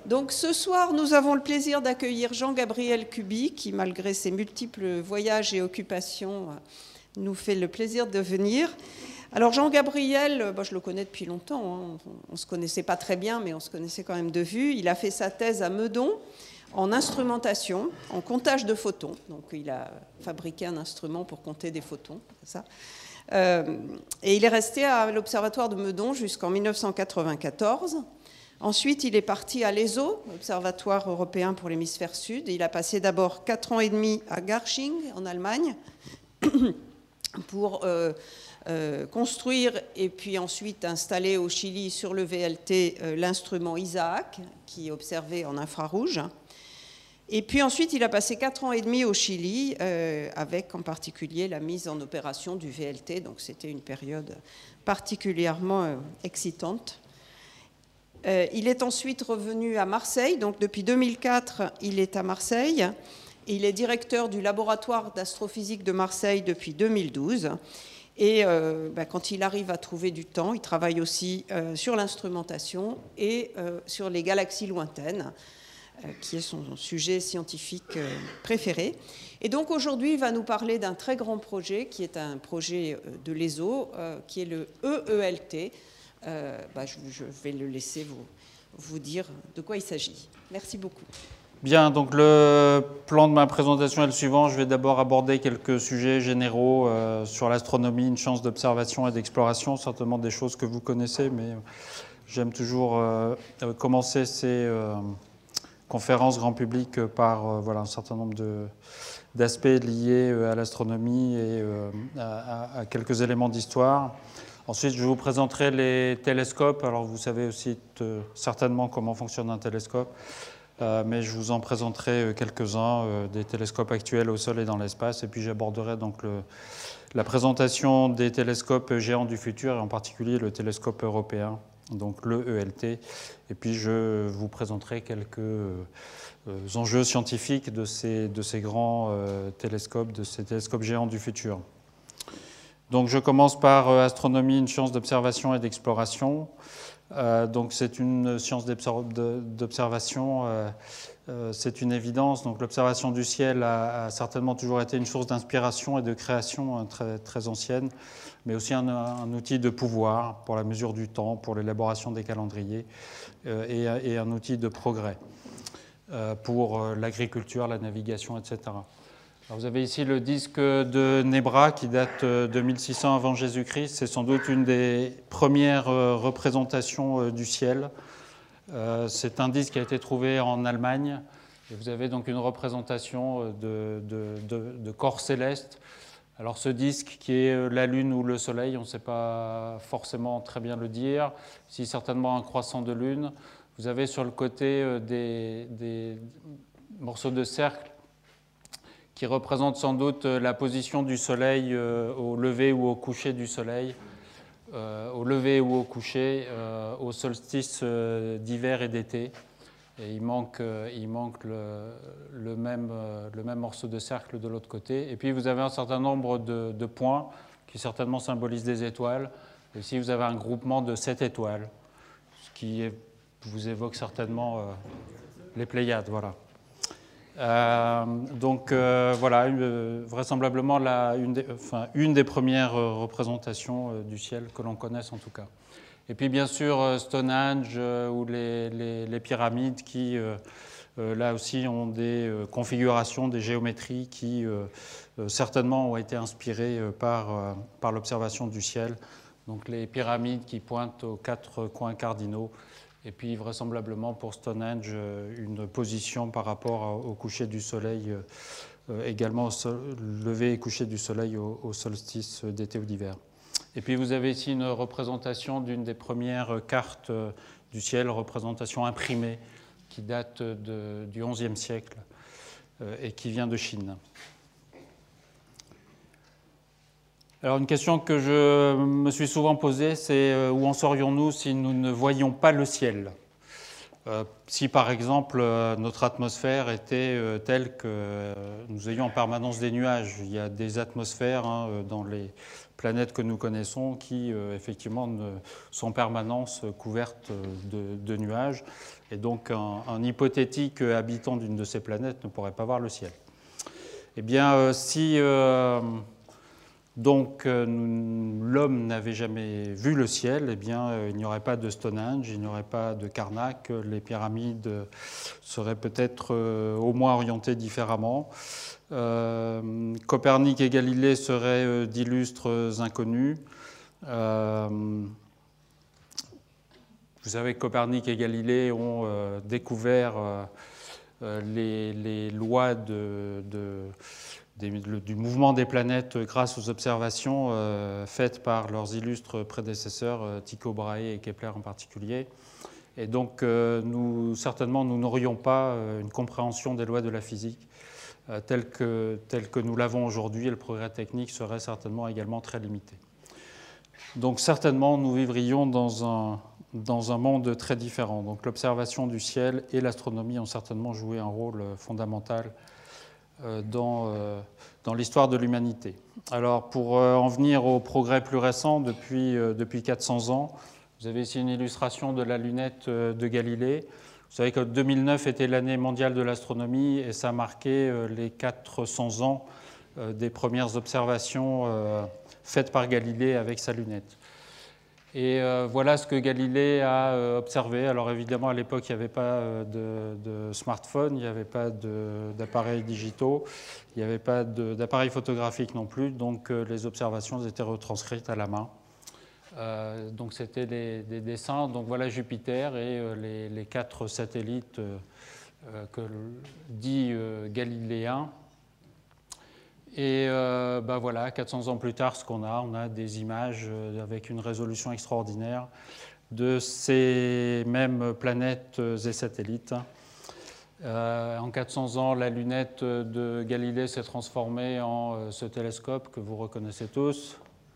Donc ce soir, nous avons le plaisir d'accueillir Jean-Gabriel Cuby, qui, malgré ses multiples voyages et occupations, nous fait le plaisir de venir. Alors Jean-Gabriel, je le connais depuis longtemps, hein. On ne se connaissait pas très bien, mais on se connaissait quand même de vue. Il a fait sa thèse à Meudon en instrumentation, en comptage de photons. Donc il a fabriqué un instrument pour compter des photons, c'est ça. Et il est resté à l'Observatoire de Meudon jusqu'en 1994. Ensuite, il est parti à l'ESO, l'Observatoire européen pour l'hémisphère sud. Il a passé d'abord 4 ans et demi à Garching, en Allemagne, pour construire et puis ensuite installer au Chili sur le VLT l'instrument Isaac, qui est observé en infrarouge. Et puis ensuite, il a passé 4 ans et demi au Chili, avec en particulier la mise en opération du VLT. Donc c'était une période particulièrement excitante. Il est ensuite revenu à Marseille. Donc depuis 2004, il est à Marseille. Il est directeur du laboratoire d'astrophysique de Marseille depuis 2012. Et quand il arrive à trouver du temps, il travaille aussi sur l'instrumentation et sur les galaxies lointaines, qui est son sujet scientifique préféré. Et donc aujourd'hui, il va nous parler d'un très grand projet, qui est un projet de l'ESO, qui est le EELT. Je vais le laisser vous dire de quoi il s'agit. Merci beaucoup. Bien, donc le plan de ma présentation est le suivant. Je vais d'abord aborder quelques sujets généraux sur l'astronomie, une chance d'observation et d'exploration, certainement des choses que vous connaissez, mais j'aime toujours commencer ces conférences grand public par un certain nombre d'aspects liés à l'astronomie et à quelques éléments d'histoire. Ensuite, je vous présenterai les télescopes. Alors, vous savez aussi certainement comment fonctionne un télescope. Mais je vous en présenterai quelques-uns des télescopes actuels au sol et dans l'espace. Et puis j'aborderai donc la présentation des télescopes géants du futur, et en particulier le télescope européen, donc le ELT. Et puis je vous présenterai quelques enjeux scientifiques de ces grands télescopes, de ces télescopes géants du futur. Donc je commence par astronomie, une science d'observation et d'exploration. Donc c'est une science d'observation, c'est une évidence. Donc l'observation du ciel a certainement toujours été une source d'inspiration et de création très, très ancienne, mais aussi un outil de pouvoir pour la mesure du temps, pour l'élaboration des calendriers, et un outil de progrès pour l'agriculture, la navigation, etc. Alors vous avez ici le disque de Nebra qui date de 1600 avant Jésus-Christ. C'est sans doute une des premières représentations du ciel. C'est un disque qui a été trouvé en Allemagne. Et vous avez donc une représentation de corps célestes. Alors ce disque qui est la Lune ou le Soleil, on ne sait pas forcément très bien le dire. Ici certainement un croissant de Lune. Vous avez sur le côté des morceaux de cercle qui représente sans doute la position du Soleil au lever ou au coucher du Soleil, au lever ou au coucher, au solstice d'hiver et d'été. Et il manque le même morceau de cercle de l'autre côté. Et puis vous avez un certain nombre de points qui certainement symbolisent des étoiles. Et ici vous avez un groupement de 7 étoiles, ce qui vous évoque certainement les Pléiades. Voilà. Vraisemblablement une des premières représentations du ciel que l'on connaisse en tout cas. Et puis bien sûr Stonehenge ou les pyramides qui là aussi ont des configurations, des géométries qui certainement ont été inspirées par l'observation du ciel. Donc les pyramides qui pointent aux 4 coins cardinaux. Et puis vraisemblablement pour Stonehenge, une position par rapport au coucher du soleil, également lever et coucher du soleil au solstice d'été ou d'hiver. Et puis vous avez ici une représentation d'une des premières cartes du ciel, représentation imprimée, qui date du XIe siècle et qui vient de Chine. Alors une question que je me suis souvent posée, c'est où en serions-nous si nous ne voyions pas le ciel ? Si par exemple notre atmosphère était telle que nous ayons en permanence des nuages, il y a des atmosphères dans les planètes que nous connaissons qui, effectivement, sont en permanence couvertes de nuages. Et donc, un hypothétique habitant d'une de ces planètes ne pourrait pas voir le ciel. Eh bien, si l'homme n'avait jamais vu le ciel, eh bien, il n'y aurait pas de Stonehenge, il n'y aurait pas de Karnak, les pyramides seraient peut-être au moins orientées différemment. Copernic et Galilée seraient d'illustres inconnus. Vous savez que Copernic et Galilée ont découvert les lois du mouvement des planètes grâce aux observations faites par leurs illustres prédécesseurs, Tycho Brahe et Kepler en particulier. Et donc, certainement, nous n'aurions pas une compréhension des lois de la physique telle que nous l'avons aujourd'hui, et le progrès technique serait certainement également très limité. Donc certainement, nous vivrions dans un monde très différent. Donc l'observation du ciel et l'astronomie ont certainement joué un rôle fondamental dans l'histoire de l'humanité. Alors pour en venir au progrès plus récent, depuis 400 ans, vous avez ici une illustration de la lunette de Galilée. Vous savez que 2009 était l'année mondiale de l'astronomie et ça marquait les 400 ans des premières observations faites par Galilée avec sa lunette. Et voilà ce que Galilée a observé. Alors évidemment, à l'époque, il n'y avait pas de smartphone, il n'y avait pas d'appareils digitaux, il n'y avait pas d'appareils photographiques non plus, donc les observations étaient retranscrites à la main. Donc c'était des dessins. Donc voilà Jupiter et les 4 satellites dits galiléens. Et voilà, 400 ans plus tard, ce qu'on a, on a des images avec une résolution extraordinaire de ces mêmes planètes et satellites. En 400 ans, la lunette de Galilée s'est transformée en ce télescope que vous reconnaissez tous.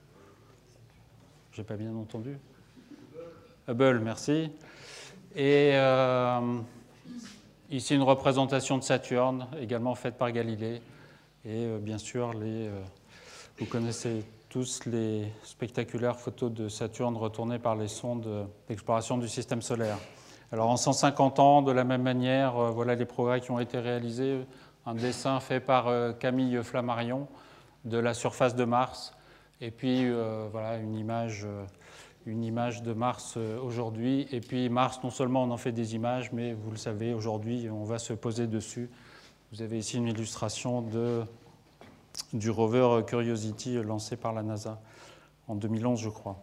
Je n'ai pas bien entendu. Hubble, merci. Et ici, une représentation de Saturne, également faite par Galilée. Et bien sûr, vous connaissez tous les spectaculaires photos de Saturne retournées par les sondes d'exploration du système solaire. Alors en 150 ans, de la même manière, voilà les progrès qui ont été réalisés. Un dessin fait par Camille Flammarion de la surface de Mars. Et puis voilà une image de Mars aujourd'hui. Et puis Mars, non seulement on en fait des images, mais vous le savez, aujourd'hui, on va se poser dessus. Vous avez ici une illustration du rover Curiosity lancé par la NASA en 2011, je crois.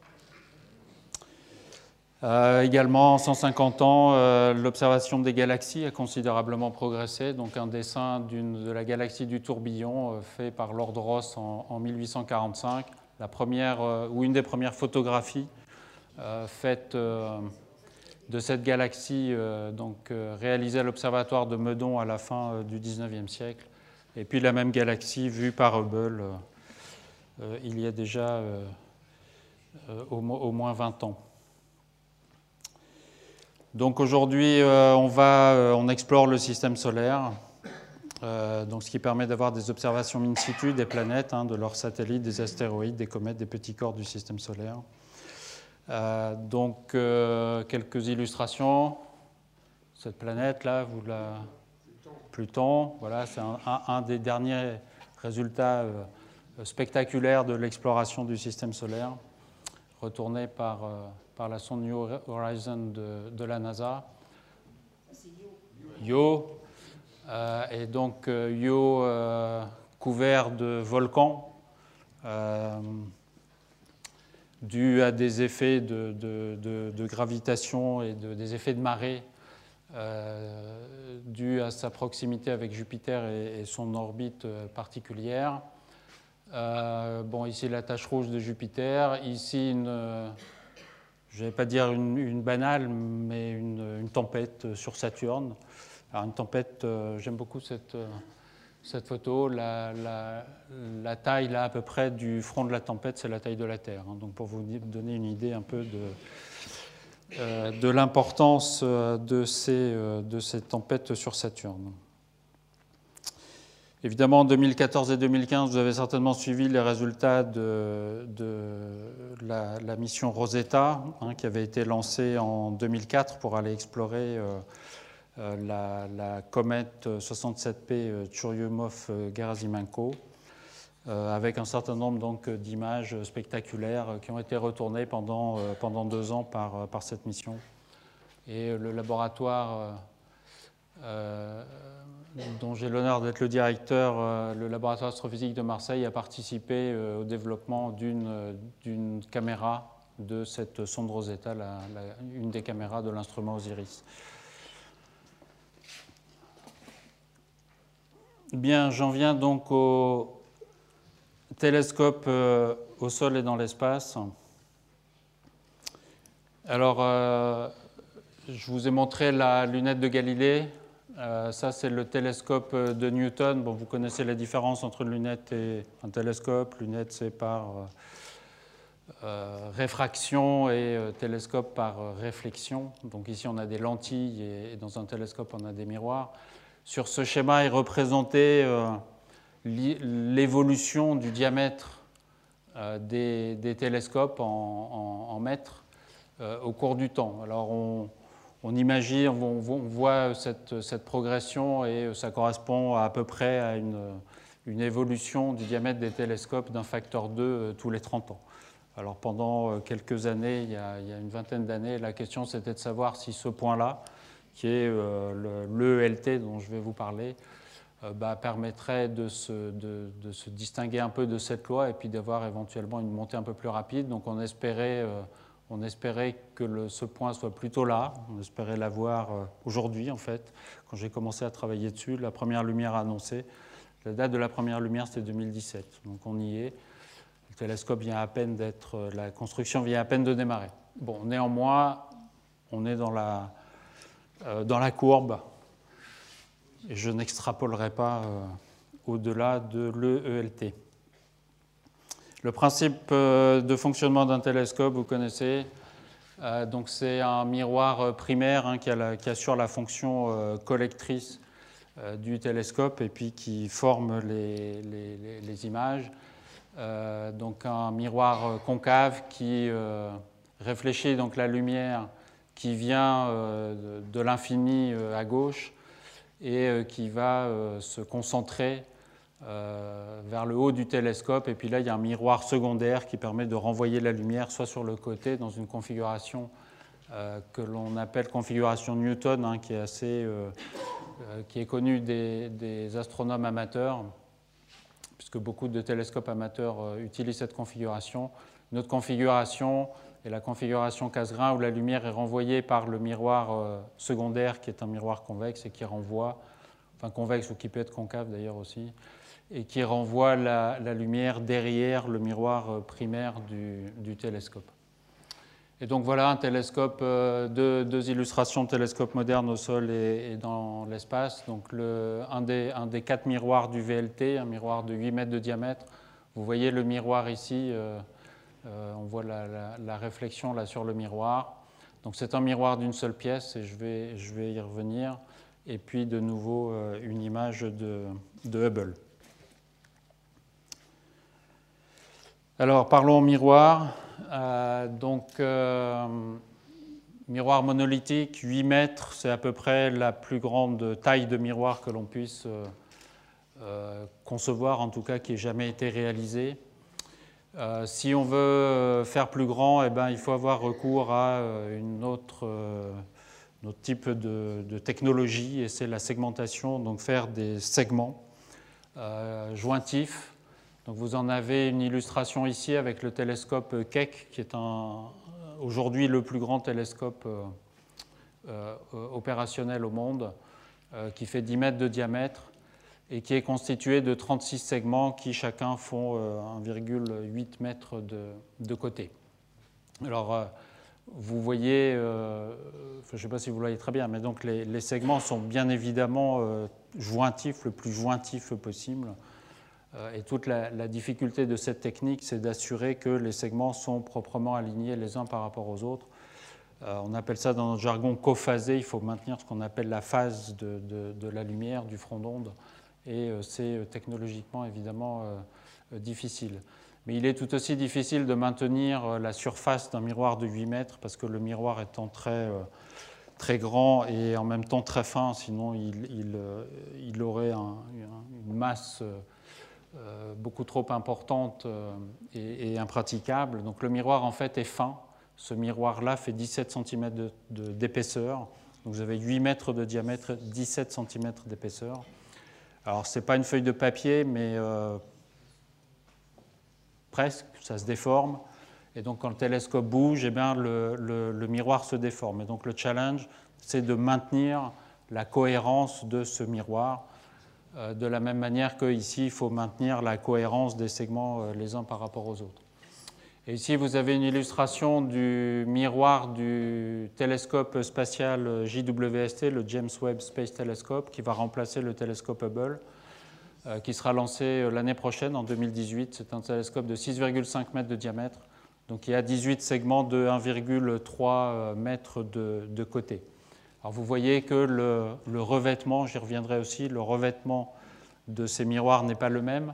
Également, en 150 ans, l'observation des galaxies a considérablement progressé. Donc un dessin de la galaxie du tourbillon fait par Lord Ross en 1845, une des premières photographies faites de cette galaxie réalisée à l'observatoire de Meudon à la fin du XIXe siècle. Et puis la même galaxie vue par Hubble il y a déjà au moins 20 ans. Donc aujourd'hui, on explore le système solaire, donc ce qui permet d'avoir des observations in situ des planètes, de leurs satellites, des astéroïdes, des comètes, des petits corps du système solaire. Quelques illustrations. Cette planète-là, Pluton, voilà, c'est un des derniers résultats spectaculaires de l'exploration du système solaire, retourné par la sonde New Horizons de la NASA. Io. Et donc Io couvert de volcans dus à des effets de gravitation et des effets de marée dus à sa proximité avec Jupiter et son orbite particulière. Ici la tache rouge de Jupiter, ici je ne vais pas dire une banale, mais une tempête sur Saturne. Alors une tempête, j'aime beaucoup cette photo. La taille là à peu près du front de la tempête, c'est la taille de la Terre. Donc pour vous donner une idée un peu de l'importance de ces tempêtes sur Saturne. Évidemment, en 2014 et 2015, vous avez certainement suivi les résultats de la mission Rosetta, qui avait été lancée en 2004 pour aller explorer la comète 67P Churyumov-Gerasimenko, avec un certain nombre d'images spectaculaires qui ont été retournées pendant 2 ans par cette mission. Et le laboratoire dont j'ai l'honneur d'être le directeur, le laboratoire astrophysique de Marseille, a participé au développement d'une caméra de cette sonde Rosetta, une des caméras de l'instrument OSIRIS. Bien, j'en viens donc au télescope au sol et dans l'espace. Alors, je vous ai montré la lunette de Galilée. Ça, c'est le télescope de Newton. Bon, vous connaissez la différence entre une lunette et un télescope. Lunette, c'est par réfraction et télescope par réflexion. Donc ici, on a des lentilles et dans un télescope, on a des miroirs. Sur ce schéma est représentée l'évolution du diamètre des télescopes en mètres au cours du temps. Alors, on imagine, on voit cette progression et ça correspond à peu près à une évolution du diamètre des télescopes d'un facteur 2 tous les 30 ans. Alors pendant quelques années, il y a une vingtaine d'années, la question c'était de savoir si ce point-là, qui est l'ELT dont je vais vous parler, permettrait de se distinguer un peu de cette loi et puis d'avoir éventuellement une montée un peu plus rapide. Donc on espérait que ce point soit plutôt là. On espérait l'avoir aujourd'hui, en fait. Quand j'ai commencé à travailler dessus, la première lumière annoncée. La date de la première lumière, c'était 2017. Donc on y est. Le télescope vient à peine la construction vient à peine de démarrer. Bon, néanmoins, on est dans la courbe. Et je n'extrapolerai pas au-delà de l'ELT. Le principe de fonctionnement d'un télescope, vous connaissez. Donc c'est un miroir primaire qui assure la fonction collectrice du télescope et puis qui forme les images. Donc un miroir concave qui réfléchit donc la lumière qui vient de l'infini à gauche et qui va se concentrer vers le haut du télescope. Et puis là, il y a un miroir secondaire qui permet de renvoyer la lumière soit sur le côté dans une configuration que l'on appelle configuration Newton, qui est connue des astronomes amateurs, puisque beaucoup de télescopes amateurs utilisent cette configuration. Une autre configuration est la configuration Cassegrain, où la lumière est renvoyée par le miroir secondaire, qui est un miroir convexe et qui renvoie, enfin convexe ou qui peut être concave d'ailleurs aussi, et qui renvoie la lumière derrière le miroir primaire du télescope. Et donc voilà un télescope, deux illustrations de télescopes modernes au sol et dans l'espace. Donc un des 4 miroirs du VLT, un miroir de 8 mètres de diamètre. Vous voyez le miroir ici, on voit la réflexion là sur le miroir. Donc c'est un miroir d'une seule pièce et je vais y revenir. Et puis de nouveau une image de Hubble. Alors parlons miroir. Miroir monolithique, 8 mètres, c'est à peu près la plus grande taille de miroir que l'on puisse concevoir, en tout cas qui ait jamais été réalisée. Si on veut faire plus grand, il faut avoir recours à un autre type de technologie, et c'est la segmentation, donc faire des segments jointifs. Donc vous en avez une illustration ici avec le télescope Keck, qui est aujourd'hui le plus grand télescope opérationnel au monde, qui fait 10 mètres de diamètre et qui est constitué de 36 segments qui chacun font 1,8 mètres de côté. Alors vous voyez, je ne sais pas si vous le voyez très bien, mais donc les segments sont bien évidemment jointifs, le plus jointifs possible. Et toute la difficulté de cette technique, c'est d'assurer que les segments sont proprement alignés les uns par rapport aux autres. On appelle ça dans notre jargon cophasé. Il faut maintenir ce qu'on appelle la phase de la lumière, du front d'onde. et c'est technologiquement évidemment difficile. Mais il est tout aussi difficile de maintenir la surface d'un miroir de 8 mètres parce que le miroir étant très grand et en même temps très fin, sinon il aurait une masse beaucoup trop importante et impraticable. Donc le miroir en fait est fin. Ce miroir-là fait 17 cm d'épaisseur. Donc vous avez 8 mètres de diamètre, 17 cm d'épaisseur. Alors ce n'est pas une feuille de papier, mais presque, ça se déforme. Et donc quand le télescope bouge, eh bien, le miroir se déforme. Et donc le challenge, c'est de maintenir la cohérence de ce miroir. De la même manière qu'ici, il faut maintenir la cohérence des segments les uns par rapport aux autres. Et ici, vous avez une illustration du miroir du télescope spatial JWST, le James Webb Space Telescope, qui va remplacer le télescope Hubble, qui sera lancé l'année prochaine, en 2018. C'est un télescope de 6,5 mètres de diamètre, donc il y a 18 segments de 1,3 mètres de côté. Alors vous voyez que le revêtement, j'y reviendrai aussi, le revêtement de ces miroirs n'est pas le même.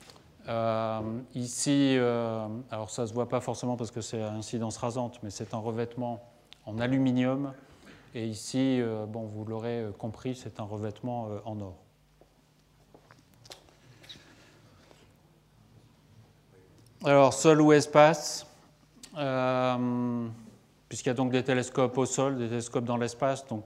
Ici, alors ça ne se voit pas forcément parce que c'est à incidence rasante, mais c'est un revêtement en aluminium. Et ici, bon, vous l'aurez compris, c'est un revêtement en or. Alors, sol ou espace, puisqu'il y a donc des télescopes au sol, des télescopes dans l'espace. Donc,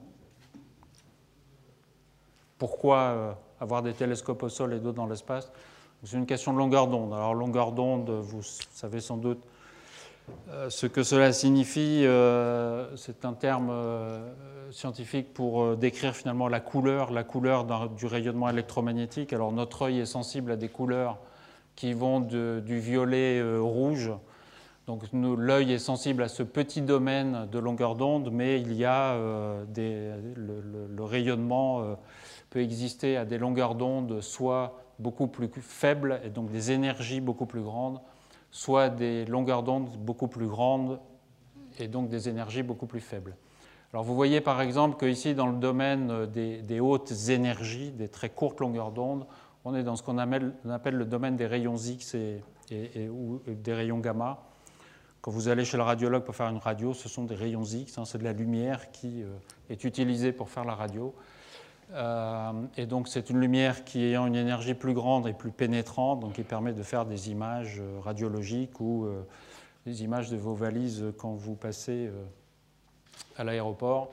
pourquoi avoir des télescopes au sol et d'autres dans l'espace? C'est une question de longueur d'onde. Alors, longueur d'onde, vous savez sans doute ce que cela signifie. C'est un terme scientifique pour décrire finalement la couleur du rayonnement électromagnétique. Alors, notre œil est sensible à des couleurs qui vont du violet au rouge. Donc l'œil est sensible à ce petit domaine de longueur d'onde, mais il y a le rayonnement peut exister à des longueurs d'onde soit beaucoup plus faibles, et donc des énergies beaucoup plus grandes, soit des longueurs d'onde beaucoup plus grandes, et donc des énergies beaucoup plus faibles. Alors vous voyez par exemple qu'ici, dans le domaine des hautes énergies, des très courtes longueurs d'onde, on est dans ce qu'on appelle le domaine des rayons X ou des rayons gamma. Quand vous allez chez le radiologue pour faire une radio, ce sont des rayons X, c'est de la lumière qui est utilisée pour faire la radio. Et donc c'est une lumière qui ayant une énergie plus grande et plus pénétrante, donc qui permet de faire des images radiologiques ou des images de vos valises quand vous passez à l'aéroport.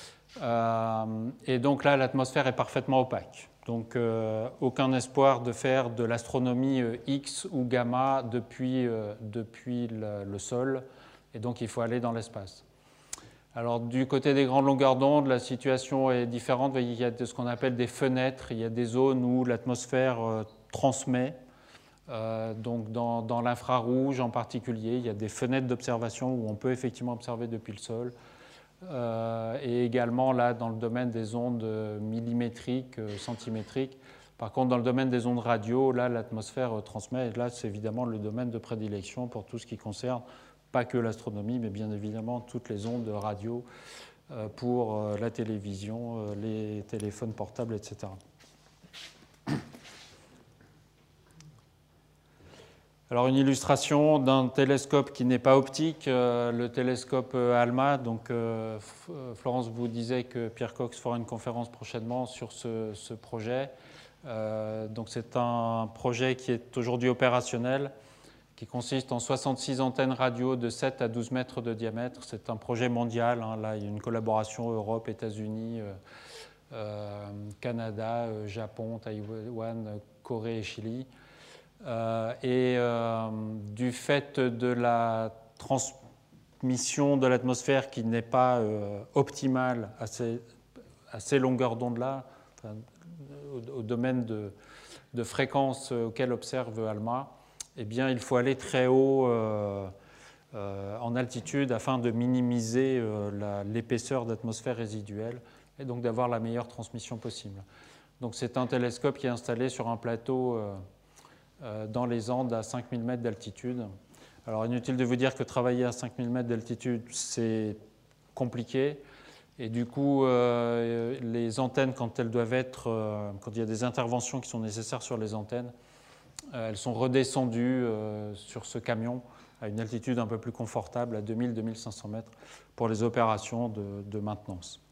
Et donc là, l'atmosphère est parfaitement opaque. Donc aucun espoir de faire de l'astronomie X ou gamma depuis le sol, et donc il faut aller dans l'espace. Alors du côté des grandes longueurs d'onde, la situation est différente. Il y a ce qu'on appelle des fenêtres, il y a des zones où l'atmosphère transmet, donc dans l'infrarouge en particulier, il y a des fenêtres d'observation où on peut effectivement observer depuis le sol. Et également là dans le domaine des ondes millimétriques, centimétriques. Par contre, dans le domaine des ondes radio, là l'atmosphère transmet, et là c'est évidemment le domaine de prédilection pour tout ce qui concerne pas que l'astronomie, mais bien évidemment toutes les ondes radio pour la télévision, les téléphones portables, etc. Alors une illustration d'un télescope qui n'est pas optique, le télescope ALMA. Donc Florence vous disait que Pierre Cox fera une conférence prochainement sur ce projet. Donc c'est un projet qui est aujourd'hui opérationnel, qui consiste en 66 antennes radio de 7 à 12 mètres de diamètre. C'est un projet mondial. Là, il y a une collaboration Europe, États-Unis, Canada, Japon, Taïwan, Corée et Chili. Du fait de la transmission de l'atmosphère qui n'est pas optimale à ces longueurs d'onde-là, enfin, au domaine de fréquence auquel observe ALMA, eh bien, il faut aller très haut en altitude afin de minimiser l'épaisseur d'atmosphère résiduelle et donc d'avoir la meilleure transmission possible. Donc c'est un télescope qui est installé sur un plateau dans les Andes à 5000 mètres d'altitude. Alors inutile de vous dire que travailler à 5000 mètres d'altitude, c'est compliqué. Et du coup, les antennes, quand elles doivent être, quand il y a des interventions qui sont nécessaires sur les antennes, elles sont redescendues sur ce camion à une altitude un peu plus confortable, à 2000-2500 mètres, pour les opérations de maintenance.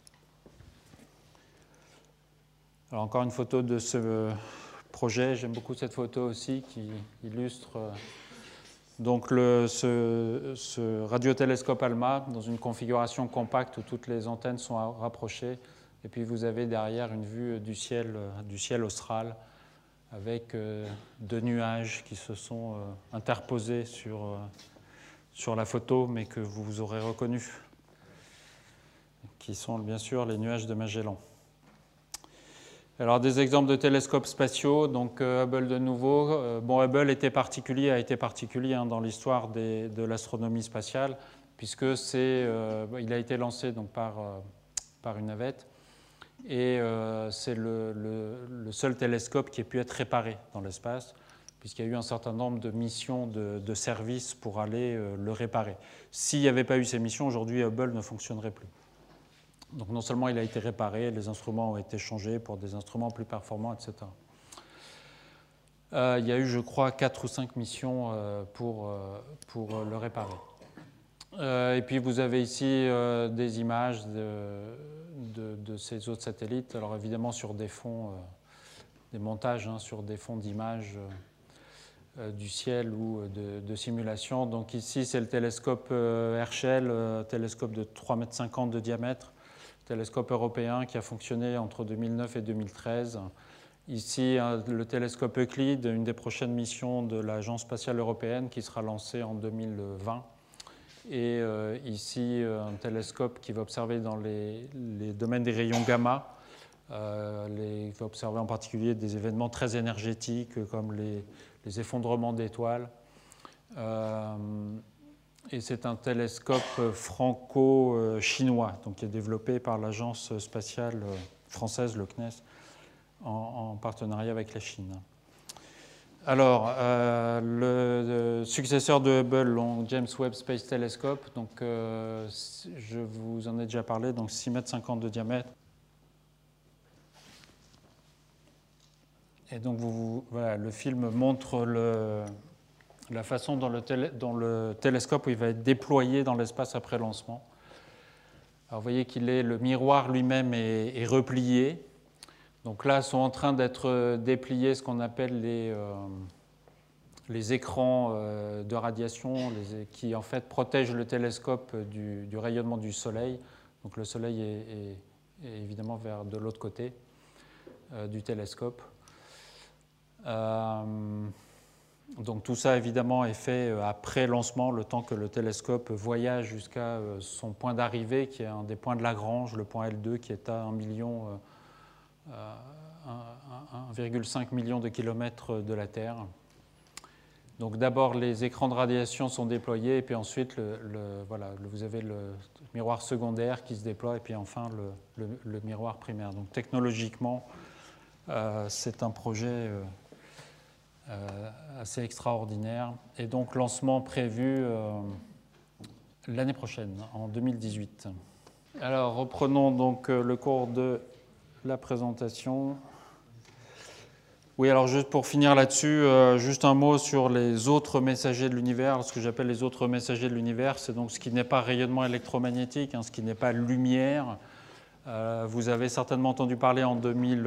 Alors encore une photo de ce projet. J'aime beaucoup cette photo aussi qui illustre donc ce radiotélescope ALMA dans une configuration compacte où toutes les antennes sont rapprochées. Et puis vous avez derrière une vue du ciel austral avec deux nuages qui se sont interposés sur la photo, mais que vous aurez reconnus, qui sont bien sûr les nuages de Magellan. Alors des exemples de télescopes spatiaux, donc Hubble de nouveau. Bon, Hubble a été particulier dans l'histoire de l'astronomie spatiale, puisque il a été lancé donc, par une navette, et c'est le seul télescope qui ait pu être réparé dans l'espace, puisqu'il y a eu un certain nombre de missions de service pour aller le réparer. S'il n'y avait pas eu ces missions, aujourd'hui Hubble ne fonctionnerait plus. Donc non seulement il a été réparé, les instruments ont été changés pour des instruments plus performants, etc. Il y a eu, je crois, 4 ou 5 missions pour le réparer. Et puis vous avez ici des images de ces autres satellites. Alors évidemment sur des fonds, des montages sur des fonds d'images du ciel ou de simulation. Donc ici c'est le télescope Herschel, télescope de 3,50 m de diamètre. Télescope européen qui a fonctionné entre 2009 et 2013. Ici, le télescope Euclide, une des prochaines missions de l'Agence spatiale européenne qui sera lancée en 2020. Et ici, un télescope qui va observer dans les domaines des rayons gamma. Il va observer en particulier des événements très énergétiques comme les effondrements d'étoiles. Et c'est un télescope franco-chinois, donc qui est développé par l'agence spatiale française, le CNES, en partenariat avec la Chine. Alors, le successeur de Hubble, le James Webb Space Telescope, donc, je vous en ai déjà parlé, donc 6,50 m de diamètre. Et donc, voilà, le film montre la façon dont le télescope il va être déployé dans l'espace après lancement. Alors, vous voyez le miroir lui-même est replié. Donc là, sont en train d'être dépliés ce qu'on appelle les écrans de radiation qui en fait protègent le télescope du rayonnement du Soleil. Donc le Soleil est évidemment de l'autre côté du télescope. Donc tout ça, évidemment, est fait après lancement, le temps que le télescope voyage jusqu'à son point d'arrivée, qui est un des points de Lagrange, le point L2, qui est à 1,5 million de kilomètres de la Terre. Donc d'abord, les écrans de radiation sont déployés, et puis ensuite, vous avez le miroir secondaire qui se déploie, et puis enfin le miroir primaire. Donc technologiquement, c'est un projet assez extraordinaire. Et donc, lancement prévu l'année prochaine, en 2018. Alors, reprenons donc le cours de la présentation. Oui, alors juste pour finir là-dessus, juste un mot sur les autres messagers de l'univers. Ce que j'appelle les autres messagers de l'univers, c'est donc ce qui n'est pas rayonnement électromagnétique, ce qui n'est pas lumière. Vous avez certainement entendu parler en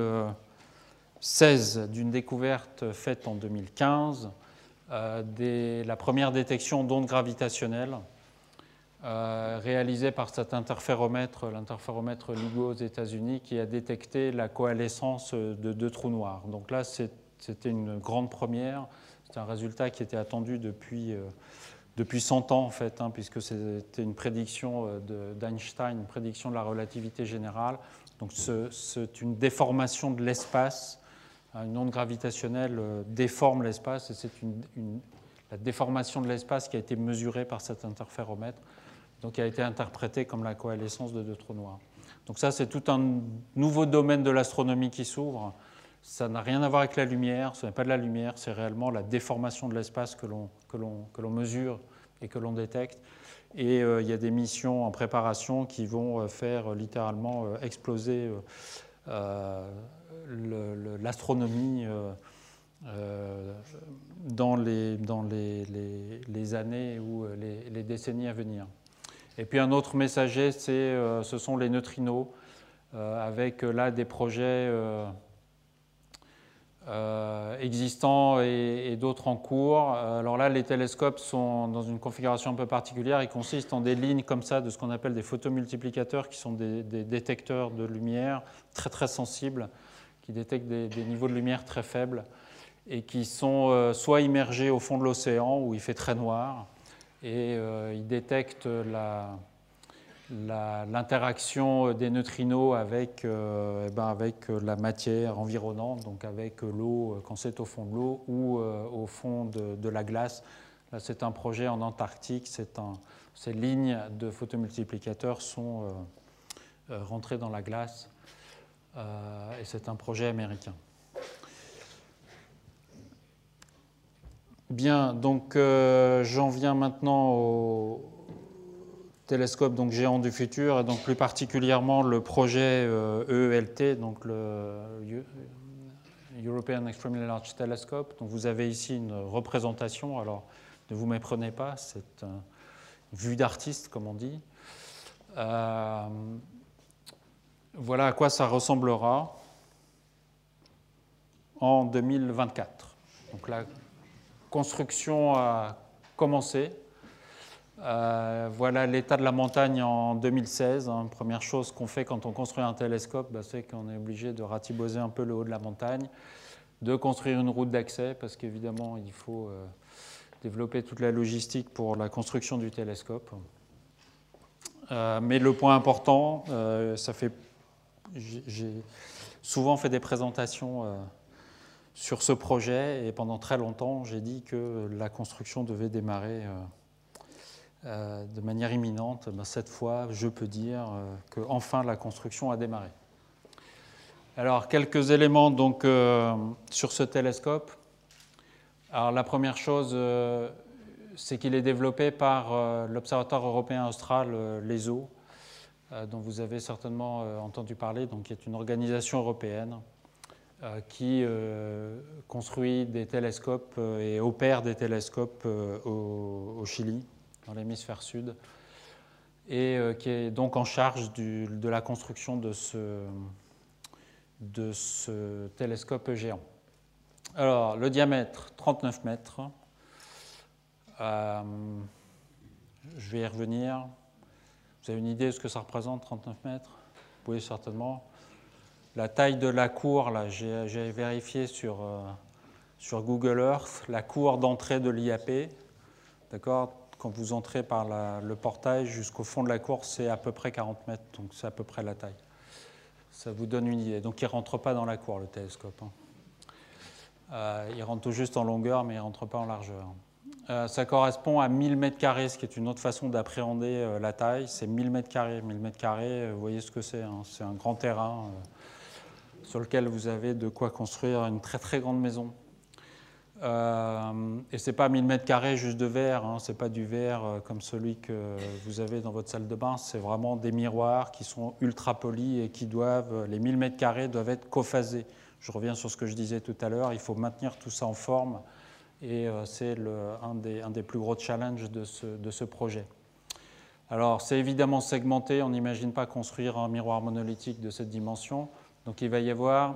2016 d'une découverte faite en 2015, la première détection d'ondes gravitationnelles réalisée par cet interféromètre, l'interféromètre LIGO aux États-Unis, qui a détecté la coalescence de deux trous noirs. Donc là, c'était une grande première. C'était un résultat qui était attendu depuis 100 ans, en fait, puisque c'était une prédiction d'Einstein, une prédiction de la relativité générale. Donc c'est une déformation de l'espace. Une onde gravitationnelle déforme l'espace, et c'est la déformation de l'espace qui a été mesurée par cet interféromètre, donc qui a été interprétée comme la coalescence de deux trous noirs. Donc ça, c'est tout un nouveau domaine de l'astronomie qui s'ouvre. Ça n'a rien à voir avec la lumière, ce n'est pas de la lumière, c'est réellement la déformation de l'espace que l'on mesure et que l'on détecte. Et il y a des missions en préparation qui vont faire littéralement exploser l'astronomie dans les années ou les décennies à venir. Et puis un autre messager, ce sont les neutrinos, avec là des projets existants et d'autres en cours. Alors là, les télescopes sont dans une configuration un peu particulière. Ils consistent en des lignes comme ça de ce qu'on appelle des photomultiplicateurs, qui sont des détecteurs de lumière très très sensibles, qui détectent des niveaux de lumière très faibles et qui sont soit immergés au fond de l'océan où il fait très noir et ils détectent l'interaction des neutrinos avec la matière environnante, donc avec l'eau quand c'est au fond de l'eau ou au fond de la glace. Là, c'est un projet en Antarctique. Ces lignes de photomultiplicateurs sont rentrées dans la glace et c'est un projet américain. Bien, donc j'en viens maintenant au télescope donc, géant du futur, et donc plus particulièrement le projet EELT, donc le European Extremely Large Telescope. Donc vous avez ici une représentation, alors ne vous méprenez pas, c'est une vue d'artiste, comme on dit. Voilà à quoi ça ressemblera en 2024. Donc la construction a commencé. Voilà l'état de la montagne en 2016. Première chose qu'on fait quand on construit un télescope, c'est qu'on est obligé de ratiboser un peu le haut de la montagne, de construire une route d'accès, parce qu'évidemment, il faut développer toute la logistique pour la construction du télescope. Mais le point important, j'ai souvent fait des présentations sur ce projet, et pendant très longtemps, j'ai dit que la construction devait démarrer de manière imminente. Cette fois, je peux dire qu'enfin la construction a démarré. Alors, quelques éléments donc, sur ce télescope. Alors, la première chose, c'est qu'il est développé par l'Observatoire européen austral, l'ESO, dont vous avez certainement entendu parler, donc, qui est une organisation européenne qui construit des télescopes et opère des télescopes au Chili, dans l'hémisphère sud, et qui est donc en charge de la construction de ce télescope géant. Alors, le diamètre, 39 mètres. Je vais y revenir. Vous avez une idée de ce que ça représente, 39 mètres? Oui, certainement. La taille de la cour, là, j'ai vérifié sur Google Earth, la cour d'entrée de l'IAP, d'accord? Quand vous entrez par le portail jusqu'au fond de la cour, c'est à peu près 40 mètres, donc c'est à peu près la taille. Ça vous donne une idée. Donc il ne rentre pas dans la cour, le télescope. Il rentre tout juste en longueur, mais il ne rentre pas en largeur. Ça correspond à 1000 mètres carrés, ce qui est une autre façon d'appréhender la taille. C'est 1000 mètres carrés. 1000 mètres carrés, vous voyez ce que c'est. C'est un grand terrain sur lequel vous avez de quoi construire une très très grande maison. Et ce n'est pas 1000 mètres carrés juste de verre, ce n'est pas du verre comme celui que vous avez dans votre salle de bain, c'est vraiment des miroirs qui sont ultra polis et qui les 1000 mètres carrés doivent être cophasés. Je reviens sur ce que je disais tout à l'heure, il faut maintenir tout ça en forme et c'est un des plus gros challenges de ce projet. Alors c'est évidemment segmenté, on n'imagine pas construire un miroir monolithique de cette dimension, donc il va y avoir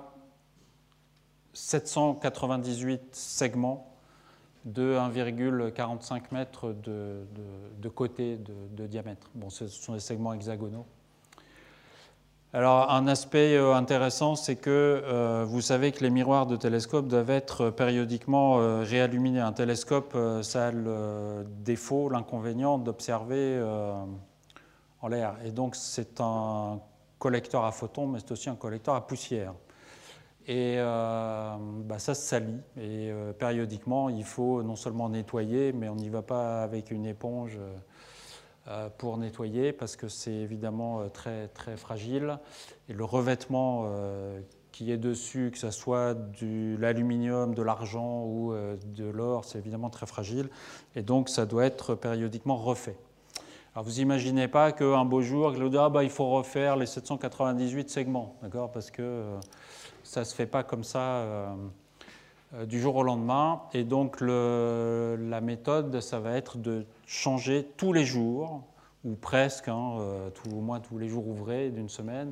798 segments de 1,45 mètres de côté de diamètre. Bon, ce sont des segments hexagonaux. Alors, un aspect intéressant, c'est que vous savez que les miroirs de télescope doivent être périodiquement réilluminés. Un télescope, ça a le défaut, l'inconvénient d'observer en l'air. Et donc, c'est un collecteur à photons, mais c'est aussi un collecteur à poussière. Et ça se salit. Et périodiquement, il faut non seulement nettoyer, mais on n'y va pas avec une éponge pour nettoyer, parce que c'est évidemment très, très fragile. Et le revêtement qui est dessus, que ce soit de l'aluminium, de l'argent ou de l'or, c'est évidemment très fragile. Et donc, ça doit être périodiquement refait. Alors vous n'imaginez pas qu'un beau jour, il faut refaire les 798 segments, d'accord, parce que ça ne se fait pas comme ça du jour au lendemain. Et donc la méthode, ça va être de changer tous les jours, ou presque, au moins tous les jours ouvrés d'une semaine,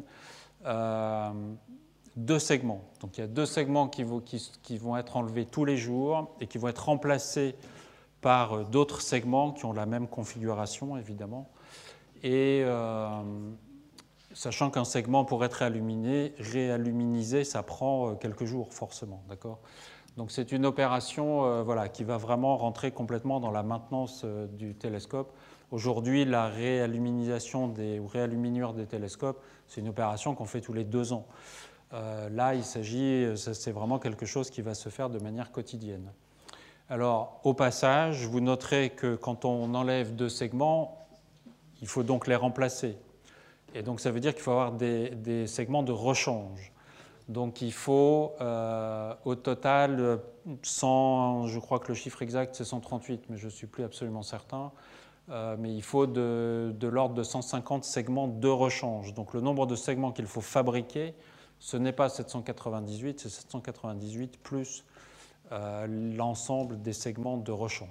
2 segments. Donc il y a 2 segments qui vont être enlevés tous les jours et qui vont être remplacés par d'autres segments qui ont la même configuration, évidemment. Et sachant qu'un segment, pour être réaluminisé, ça prend quelques jours, forcément. D'accord ? Donc c'est une opération qui va vraiment rentrer complètement dans la maintenance du télescope. Aujourd'hui, la réaluminisation ou réaluminure des télescopes, c'est une opération qu'on fait tous les 2 ans. Là, c'est vraiment quelque chose qui va se faire de manière quotidienne. Alors, au passage, vous noterez que quand on enlève 2 segments, il faut donc les remplacer. Et donc, ça veut dire qu'il faut avoir des segments de rechange. Donc, il faut au total, je crois que le chiffre exact, c'est 138, mais je ne suis plus absolument certain. Mais il faut de l'ordre de 150 segments de rechange. Donc, le nombre de segments qu'il faut fabriquer, ce n'est pas 798, c'est 798 plus l'ensemble des segments de rechange.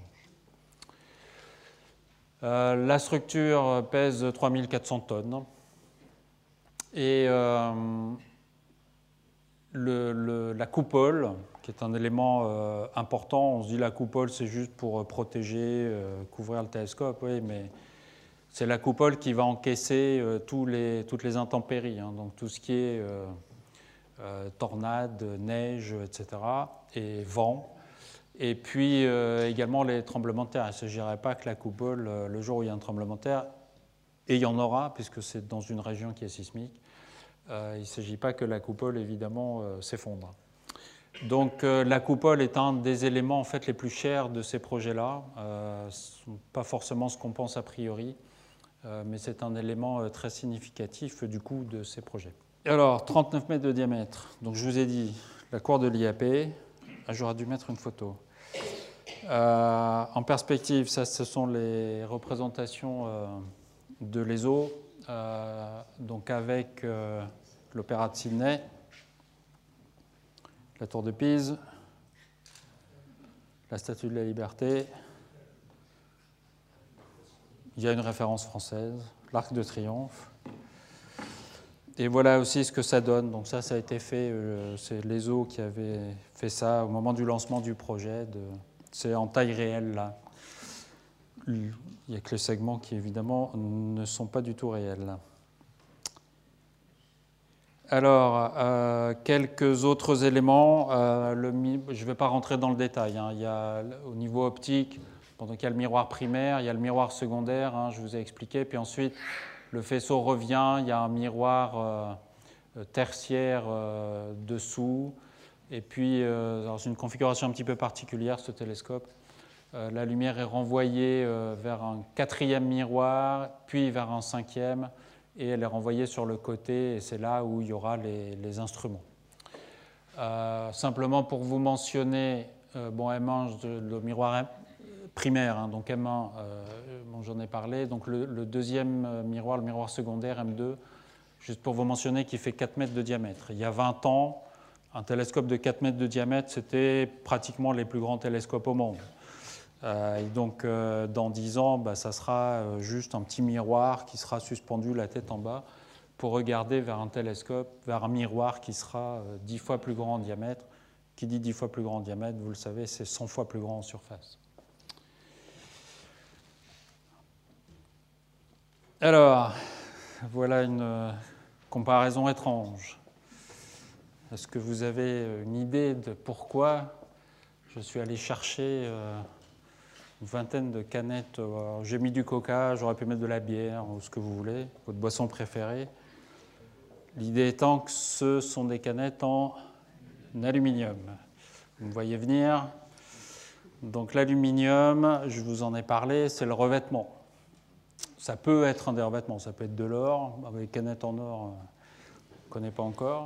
La structure pèse 3400 tonnes et la coupole, qui est un élément important, on se dit la coupole c'est juste pour protéger, couvrir le télescope, oui, mais c'est la coupole qui va encaisser toutes les intempéries, donc tout ce qui est tornades, neige, etc., et vent. Et puis également les tremblements de terre. Il ne s'agirait pas que la coupole, le jour où il y a un tremblement de terre, et il y en aura, puisque c'est dans une région qui est sismique, il ne s'agit pas que la coupole, évidemment, s'effondre. Donc la coupole est un des éléments en fait, les plus chers de ces projets-là. Pas forcément ce qu'on pense a priori, mais c'est un élément très significatif du coût de ces projets. Alors, 39 mètres de diamètre. Donc je vous ai dit, la cour de l'IAP. J'aurais dû mettre une photo. En perspective, ça, ce sont les représentations de l'ESO, donc avec l'Opéra de Sydney, la Tour de Pise, la Statue de la Liberté. Il y a une référence française, l'Arc de Triomphe. Et voilà aussi ce que ça donne. Donc ça a été fait, c'est l'ESO qui avait fait ça au moment du lancement du projet. C'est en taille réelle, là. Il n'y a que les segments qui, évidemment, ne sont pas du tout réels. Alors, quelques autres éléments. Je ne vais pas rentrer dans le détail. Il y a, au niveau optique, donc il y a le miroir primaire, il y a le miroir secondaire, je vous ai expliqué. Puis ensuite, le faisceau revient, il y a un miroir tertiaire dessous. Et puis, c'est une configuration un petit peu particulière, ce télescope. La lumière est renvoyée vers un 4e miroir, puis vers un 5e, et elle est renvoyée sur le côté, et c'est là où il y aura les instruments. Simplement pour vous mentionner, M1, le miroir primaire, donc M1, j'en ai parlé, donc le 2e miroir, le miroir secondaire, M2, juste pour vous mentionner qu'il fait 4 mètres de diamètre. Il y a 20 ans, un télescope de 4 mètres de diamètre, c'était pratiquement les plus grands télescopes au monde. Et donc, dans 10 ans, ça sera juste un petit miroir qui sera suspendu la tête en bas pour regarder vers un télescope, vers un miroir qui sera 10 fois plus grand en diamètre. Qui dit 10 fois plus grand en diamètre, vous le savez, c'est 100 fois plus grand en surface. Alors, voilà une comparaison étrange. Est-ce que vous avez une idée de pourquoi je suis allé chercher une vingtaine de canettes? J'ai mis du coca, j'aurais pu mettre de la bière ou ce que vous voulez, votre boisson préférée. L'idée étant que ce sont des canettes en aluminium. Vous me voyez venir. Donc l'aluminium, je vous en ai parlé, c'est le revêtement. Ça peut être un des revêtements, ça peut être de l'or. Les canettes en or, on ne connaît pas encore.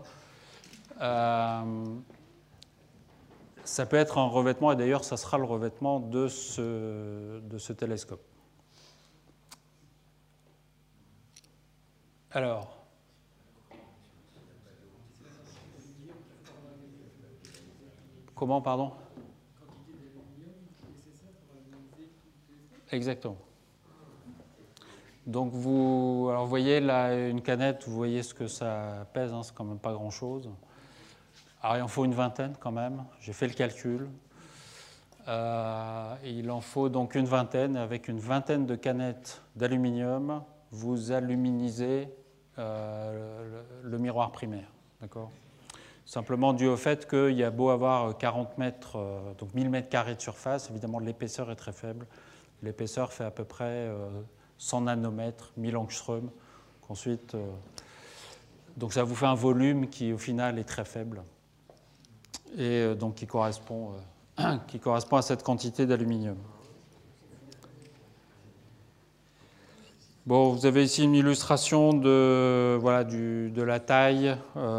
Ça peut être un revêtement, et d'ailleurs, ça sera le revêtement de ce télescope. Alors, comment, pardon? Exactement. Donc vous voyez là une canette, vous voyez ce que ça pèse, hein, c'est quand même pas grand-chose. Alors il en faut une vingtaine quand même, j'ai fait le calcul. Il en faut donc une vingtaine, avec une vingtaine de canettes d'aluminium, vous aluminisez le miroir primaire. D'accord ? Simplement dû au fait qu'il y a beau avoir 40 mètres, donc 1000 mètres carrés de surface, évidemment l'épaisseur est très faible. L'épaisseur fait à peu près 100 nanomètres, 1000 angstroms. Ensuite, donc ça vous fait un volume qui au final est très faible et donc qui correspond à cette quantité d'aluminium. Bon, vous avez ici une illustration de la taille.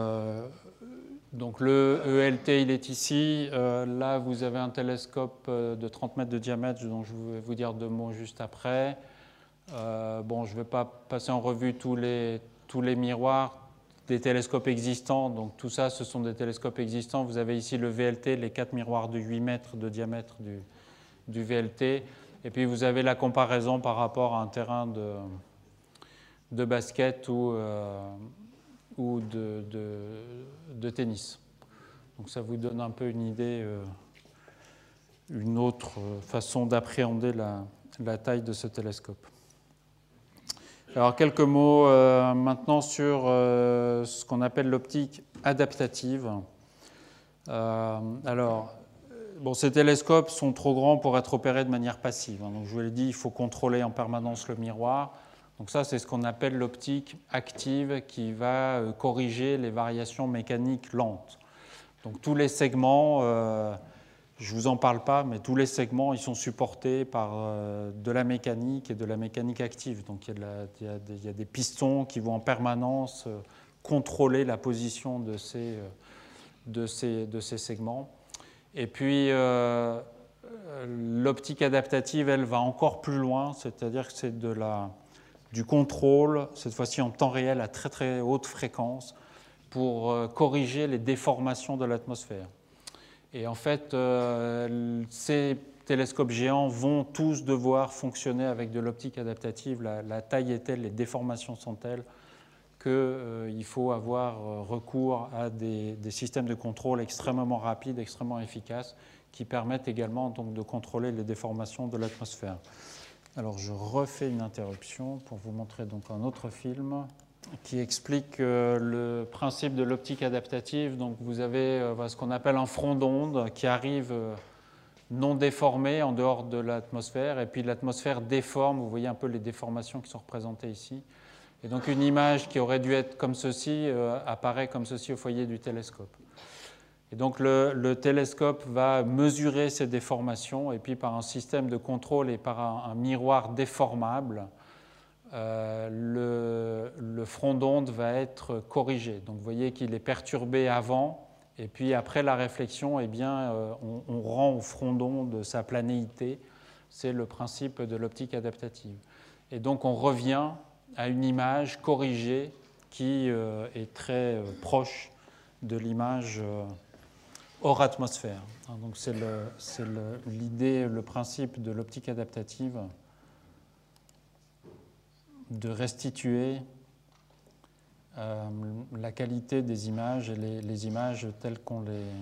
Donc le ELT, il est ici. Là, vous avez un télescope de 30 mètres de diamètre, dont je vais vous dire deux mots juste après. Bon, je ne vais pas passer en revue tous les miroirs des télescopes existants. Donc tout ça, ce sont des télescopes existants. Vous avez ici le VLT, les 4 miroirs de 8 mètres de diamètre du VLT. Et puis vous avez la comparaison par rapport à un terrain de basket ou de tennis. Donc ça vous donne un peu une idée, une autre façon d'appréhender la taille de ce télescope. Alors quelques mots maintenant sur ce qu'on appelle l'optique adaptative. Ces télescopes sont trop grands pour être opérés de manière passive. Donc je vous l'ai dit, il faut contrôler en permanence le miroir. Donc ça, c'est ce qu'on appelle l'optique active qui va corriger les variations mécaniques lentes. Donc tous les segments, je ne vous en parle pas, mais tous les segments, ils sont supportés par de la mécanique et de la mécanique active. Donc il y a des pistons qui vont en permanence contrôler la position de ces segments. Et puis l'optique adaptative, elle va encore plus loin, c'est-à-dire que c'est du contrôle, cette fois-ci en temps réel à très très haute fréquence, pour corriger les déformations de l'atmosphère. Et en fait, ces télescopes géants vont tous devoir fonctionner avec de l'optique adaptative. La taille est telle, les déformations sont telles qu'il faut avoir recours à des systèmes de contrôle extrêmement rapides, extrêmement efficaces, qui permettent également donc, de contrôler les déformations de l'atmosphère. Alors je refais une interruption pour vous montrer donc un autre film qui explique le principe de l'optique adaptative. Donc vous avez ce qu'on appelle un front d'onde qui arrive non déformé en dehors de l'atmosphère, et puis l'atmosphère déforme, vous voyez un peu les déformations qui sont représentées ici. Et donc une image qui aurait dû être comme ceci apparaît comme ceci au foyer du télescope. Et donc le télescope va mesurer ces déformations, et puis par un système de contrôle et par un miroir déformable, le front d'onde va être corrigé. Donc vous voyez qu'il est perturbé avant, et puis après la réflexion, eh bien, on rend au front d'onde sa planéité. C'est le principe de l'optique adaptative. Et donc on revient à une image corrigée qui est très proche de l'image hors atmosphère. Donc c'est l'idée, le principe de l'optique adaptative, de restituer la qualité des images et les images telles qu'on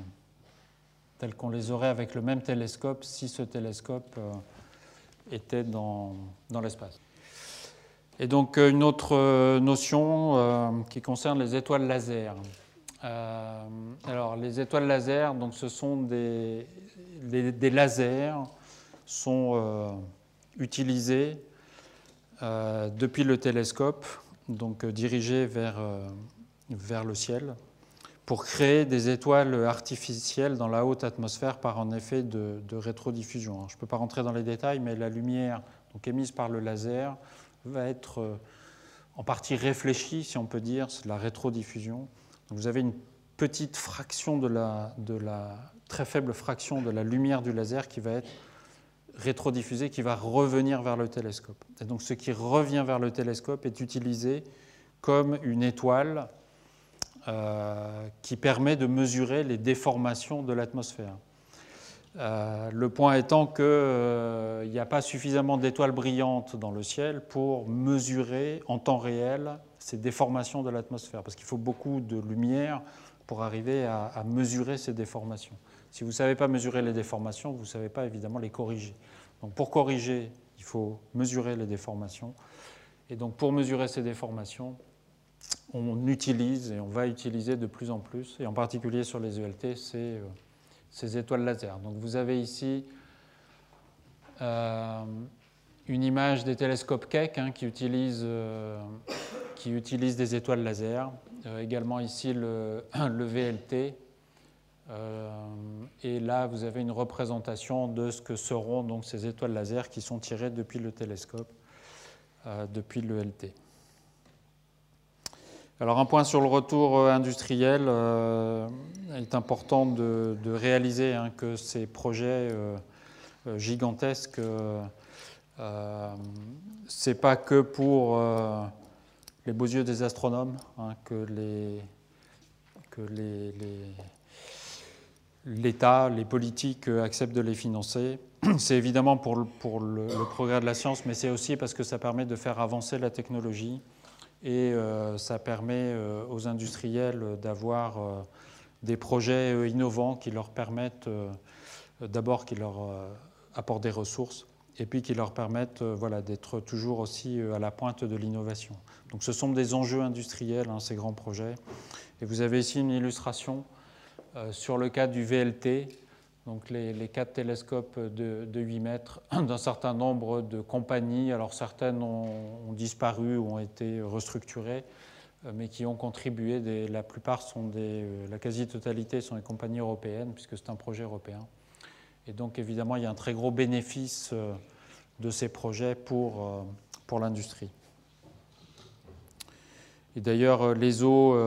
les aurait avec le même télescope si ce télescope était dans l'espace. Et donc une autre notion qui concerne les étoiles laser. Alors les étoiles laser, donc ce sont des lasers sont utilisés depuis le télescope, donc dirigés vers le ciel, pour créer des étoiles artificielles dans la haute atmosphère par un effet de rétrodiffusion. Alors, je ne peux pas rentrer dans les détails, mais la lumière donc, émise par le laser va être en partie réfléchie, si on peut dire, c'est de la rétrodiffusion. Donc, vous avez une petite fraction de la très faible fraction de la lumière du laser qui va être rétrodiffusée, qui va revenir vers le télescope. Et donc ce qui revient vers le télescope est utilisé comme une étoile qui permet de mesurer les déformations de l'atmosphère. Le point étant qu'il n'y a pas suffisamment d'étoiles brillantes dans le ciel pour mesurer en temps réel ces déformations de l'atmosphère, parce qu'il faut beaucoup de lumière pour arriver à mesurer ces déformations. Si vous ne savez pas mesurer les déformations, vous ne savez pas évidemment les corriger. Donc pour corriger, il faut mesurer les déformations. Et donc pour mesurer ces déformations, on utilise et on va utiliser de plus en plus, et en particulier sur les ELT, ces étoiles laser. Donc vous avez ici une image des télescopes Keck qui utilisent des étoiles laser. Également ici le VLT. Et là, vous avez une représentation de ce que seront donc ces étoiles laser qui sont tirées depuis le télescope, depuis le LT. Alors un point sur le retour industriel. Il est important de réaliser que ces projets gigantesques, ce n'est pas que pour les beaux yeux des astronomes que l'État, les politiques acceptent de les financer. C'est évidemment pour le progrès de la science, mais c'est aussi parce que ça permet de faire avancer la technologie et ça permet aux industriels d'avoir des projets innovants qui leur permettent d'abord qui leur apportent des ressources et puis qui leur permettent d'être toujours aussi à la pointe de l'innovation. Donc ce sont des enjeux industriels, ces grands projets. Et vous avez ici une illustration sur le cas du VLT, donc les 4 télescopes de 8 mètres d'un certain nombre de compagnies. Alors certaines ont disparu ou ont été restructurées, mais qui ont contribué. La plupart la quasi-totalité sont des compagnies européennes, puisque c'est un projet européen. Et donc évidemment, il y a un très gros bénéfice de ces projets pour l'industrie. Et d'ailleurs, l'ESO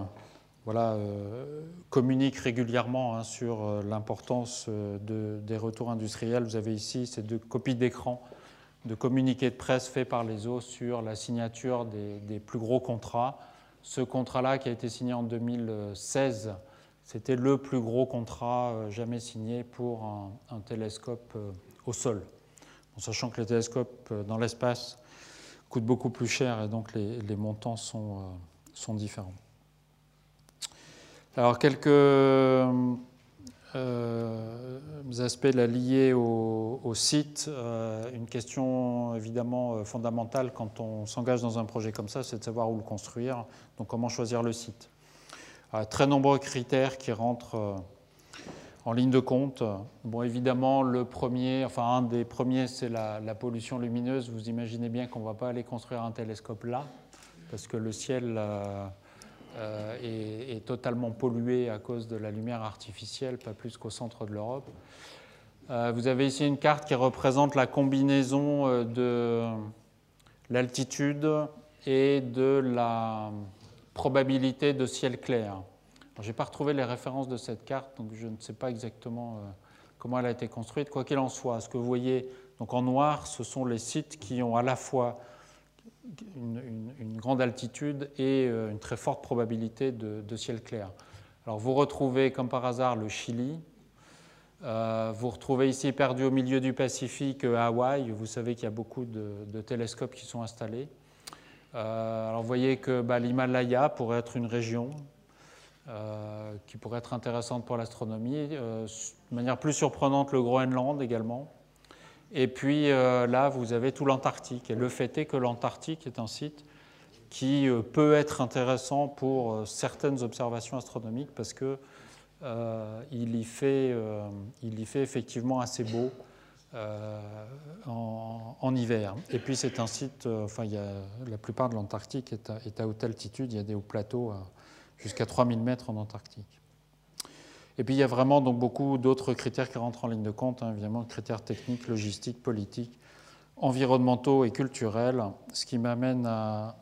communique régulièrement sur l'importance des retours industriels. Vous avez ici ces 2 copies d'écran de communiqués de presse faits par l'ESO sur la signature des plus gros contrats. Ce contrat-là, qui a été signé en 2016, c'était le plus gros contrat jamais signé pour un télescope au sol, en sachant que les télescopes dans l'espace coûtent beaucoup plus cher et donc les montants sont différents. Alors, quelques aspects liés au site. Une question évidemment fondamentale quand on s'engage dans un projet comme ça, c'est de savoir où le construire. Donc, comment choisir le site. Très nombreux critères qui rentrent en ligne de compte. Bon, évidemment, un des premiers, c'est la pollution lumineuse. Vous imaginez bien qu'on ne va pas aller construire un télescope là, parce que le ciel est totalement pollué à cause de la lumière artificielle, pas plus qu'au centre de l'Europe. Vous avez ici une carte qui représente la combinaison de l'altitude et de la probabilité de ciel clair. Je n'ai pas retrouvé les références de cette carte, donc je ne sais pas exactement comment elle a été construite. Quoi qu'il en soit, ce que vous voyez donc en noir, ce sont les sites qui ont à la fois une grande altitude et une très forte probabilité de ciel clair. Alors vous retrouvez comme par hasard le Chili. Vous retrouvez ici perdu au milieu du Pacifique Hawaï. Vous savez qu'il y a beaucoup de télescopes qui sont installés. Alors vous voyez que l'Himalaya pourrait être une région qui pourrait être intéressante pour l'astronomie. De manière plus surprenante, le Groenland également. Et puis là, vous avez tout l'Antarctique. Et le fait est que l'Antarctique est un site qui peut être intéressant pour certaines observations astronomiques parce qu'il y fait effectivement assez beau en hiver. Et puis c'est un site, la plupart de l'Antarctique est à haute altitude. Il y a des hauts plateaux jusqu'à 3000 mètres en Antarctique. Et puis il y a vraiment donc beaucoup d'autres critères qui rentrent en ligne de compte, évidemment, critères techniques, logistiques, politiques, environnementaux et culturels, ce qui m'amène à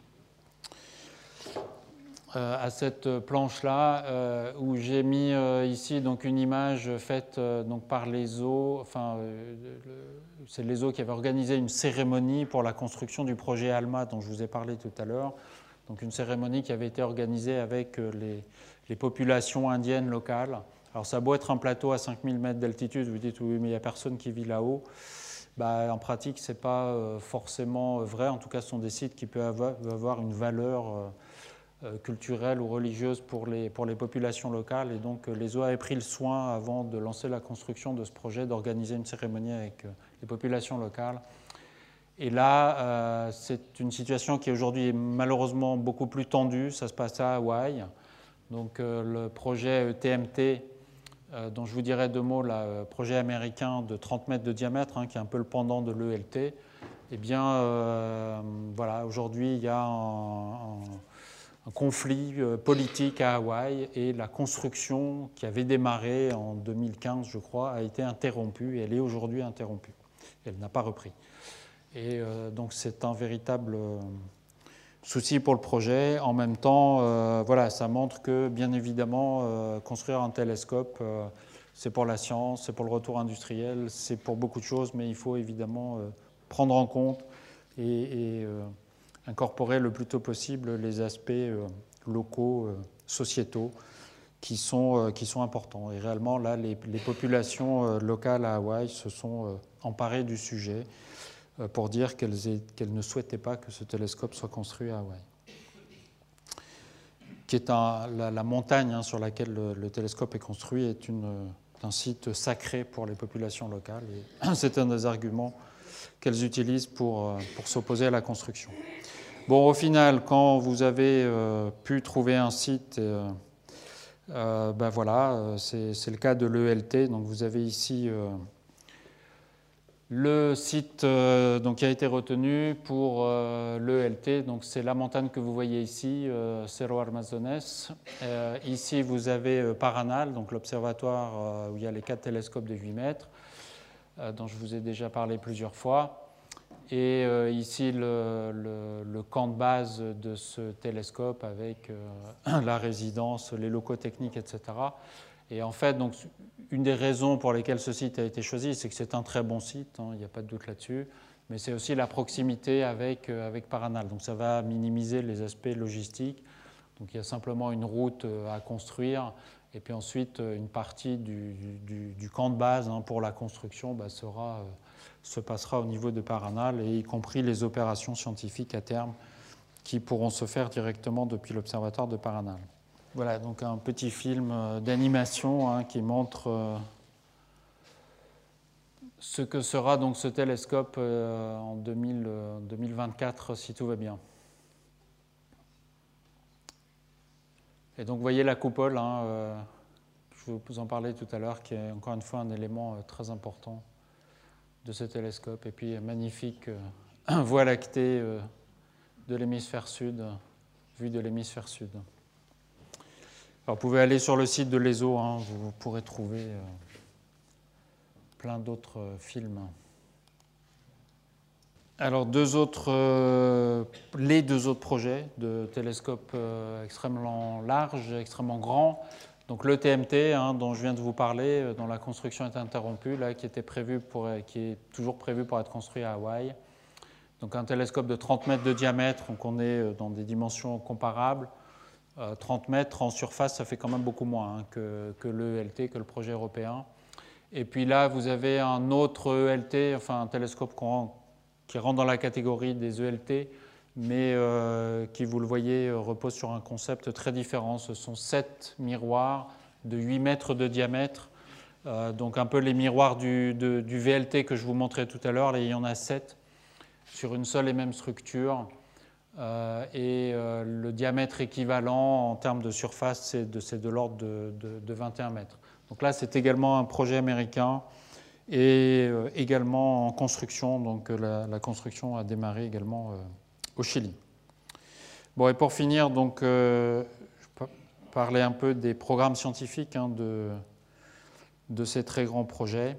cette planche-là où j'ai mis ici donc une image faite donc par l'ESO. C'est l'ESO qui avait organisé une cérémonie pour la construction du projet ALMA dont je vous ai parlé tout à l'heure. Donc une cérémonie qui avait été organisée avec les populations indiennes locales. Alors ça a beau être un plateau à 5000 mètres d'altitude, vous dites oui mais il n'y a personne qui vit là-haut. Bah, en pratique ce n'est pas forcément vrai, en tout cas ce sont des sites qui peuvent avoir une valeur culturelle ou religieuse pour les populations locales, et donc les eaux avaient pris le soin avant de lancer la construction de ce projet d'organiser une cérémonie avec les populations locales. Et là, c'est une situation qui aujourd'hui est malheureusement beaucoup plus tendue. Ça se passe à Hawaï. Donc le projet TMT, dont je vous dirai deux mots, le projet américain de 30 mètres de diamètre, qui est un peu le pendant de l'ELT, eh bien, voilà, aujourd'hui, il y a un conflit politique à Hawaï, et la construction qui avait démarré en 2015, je crois, a été interrompue, et elle est aujourd'hui interrompue. Elle n'a pas repris. Et donc c'est un véritable souci pour le projet. En même temps, voilà, ça montre que, bien évidemment, construire un télescope, c'est pour la science, c'est pour le retour industriel, c'est pour beaucoup de choses, mais il faut évidemment prendre en compte et incorporer le plus tôt possible les aspects locaux, sociétaux, qui sont importants. Et réellement, là, les populations locales à Hawaï se sont emparées du sujet pour dire qu'elles ne souhaitaient pas que ce télescope soit construit à Hawaï, qui est la montagne sur laquelle le télescope est construit est un site sacré pour les populations locales, et c'est un des arguments qu'elles utilisent pour s'opposer à la construction. Bon, au final, quand vous avez pu trouver un site, ben voilà, c'est le cas de l'ELT. Donc vous avez ici le site donc, qui a été retenu pour l'ELT. Donc c'est la montagne que vous voyez ici, Cerro Armazones. Ici vous avez Paranal, donc l'observatoire où il y a les 4 télescopes de 8 mètres, dont je vous ai déjà parlé plusieurs fois. Et ici, le camp de base de ce télescope avec la résidence, les locaux techniques, etc. Et en fait, donc, une des raisons pour lesquelles ce site a été choisi, c'est que c'est un très bon site, il n'y a pas de doute là-dessus, mais c'est aussi la proximité avec Paranal. Donc ça va minimiser les aspects logistiques. Donc il y a simplement une route à construire, et puis ensuite une partie du camp de base pour la construction se passera au niveau de Paranal, et y compris les opérations scientifiques à terme qui pourront se faire directement depuis l'observatoire de Paranal. Voilà, donc un petit film d'animation qui montre ce que sera donc ce télescope en 2024 si tout va bien. Et donc vous voyez la coupole, je vous en parlais tout à l'heure, qui est encore une fois un élément très important de ce télescope. Et puis magnifique voie lactée de l'hémisphère sud, vue de l'hémisphère sud. Alors, vous pouvez aller sur le site de l'ESO, vous pourrez trouver plein d'autres films. Alors, les deux autres projets de télescopes extrêmement larges, extrêmement grands. Donc le TMT, dont je viens de vous parler, dont la construction est interrompue, là, qui est toujours prévu pour être construit à Hawaï. Donc un télescope de 30 mètres de diamètre, donc on est dans des dimensions comparables. 30 mètres en surface, ça fait quand même beaucoup moins que l'ELT, que le projet européen. Et puis là, vous avez un autre ELT, enfin un télescope qui rentre dans la catégorie des ELT, mais qui, vous le voyez, repose sur un concept très différent. Ce sont 7 miroirs de 8 mètres de diamètre, donc un peu les miroirs du VLT que je vous montrais tout à l'heure. Là, il y en a 7 sur une seule et même structure. Le diamètre équivalent en termes de surface, c'est de l'ordre de 21 mètres. Donc là, c'est également un projet américain et également en construction. Donc la construction a démarré également au Chili. Bon, et pour finir, donc, je vais parler un peu des programmes scientifiques de ces très grands projets.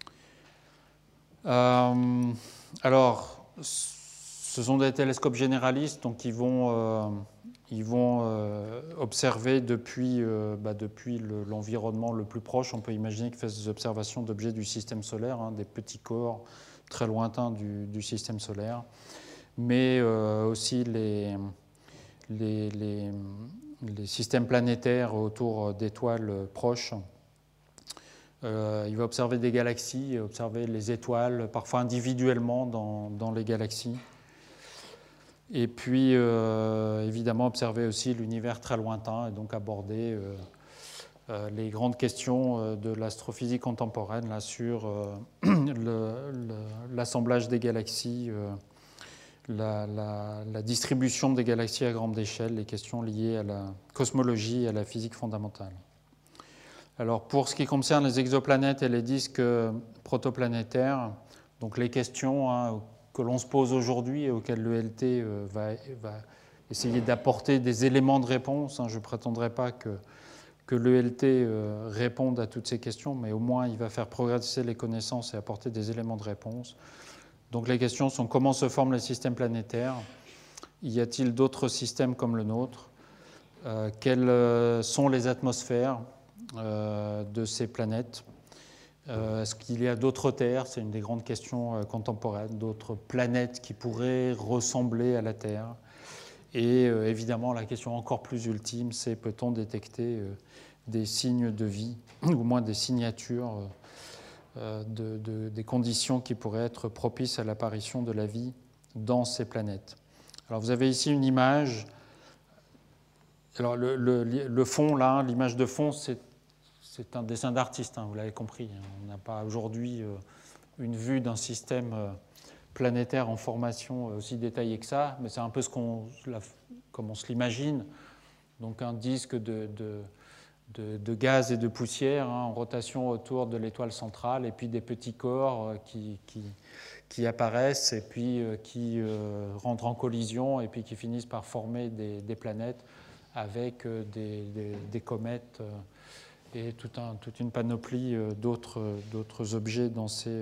Alors, ce sont des télescopes généralistes, donc ils vont observer depuis l'environnement le plus proche. On peut imaginer qu'ils fassent des observations d'objets du système solaire, des petits corps très lointains du système solaire, mais aussi les systèmes planétaires autour d'étoiles proches. Il va observer des galaxies, observer les étoiles, parfois individuellement dans les galaxies. Et puis, évidemment, observer aussi l'univers très lointain et donc aborder les grandes questions de l'astrophysique contemporaine là, sur l'assemblage des galaxies, la distribution des galaxies à grande échelle, les questions liées à la cosmologie et à la physique fondamentale. Alors, pour ce qui concerne les exoplanètes et les disques protoplanétaires, donc les questions que l'on se pose aujourd'hui et auxquelles l'ELT va essayer d'apporter des éléments de réponse. Je ne prétendrai pas que l'ELT réponde à toutes ces questions, mais au moins il va faire progresser les connaissances et apporter des éléments de réponse. Donc les questions sont: comment se forment les systèmes planétaires? Y a-t-il d'autres systèmes comme le nôtre? Quelles sont les atmosphères de ces planètes? Est-ce qu'il y a d'autres terres? C'est une des grandes questions contemporaines, d'autres planètes qui pourraient ressembler à la Terre. Et évidemment, la question encore plus ultime, c'est: peut-on détecter des signes de vie, ou au moins des signatures des conditions qui pourraient être propices à l'apparition de la vie dans ces planètes? Alors vous avez ici une image. Alors le fond, là, l'image de fond, c'est un dessin d'artiste, vous l'avez compris. On n'a pas aujourd'hui une vue d'un système planétaire en formation aussi détaillé que ça, mais c'est un peu comme on se l'imagine. Donc un disque de gaz et de poussière en rotation autour de l'étoile centrale, et puis des petits corps qui apparaissent et puis qui rentrent en collision et puis qui finissent par former des planètes avec des comètes et toute une panoplie d'autres objets dans ces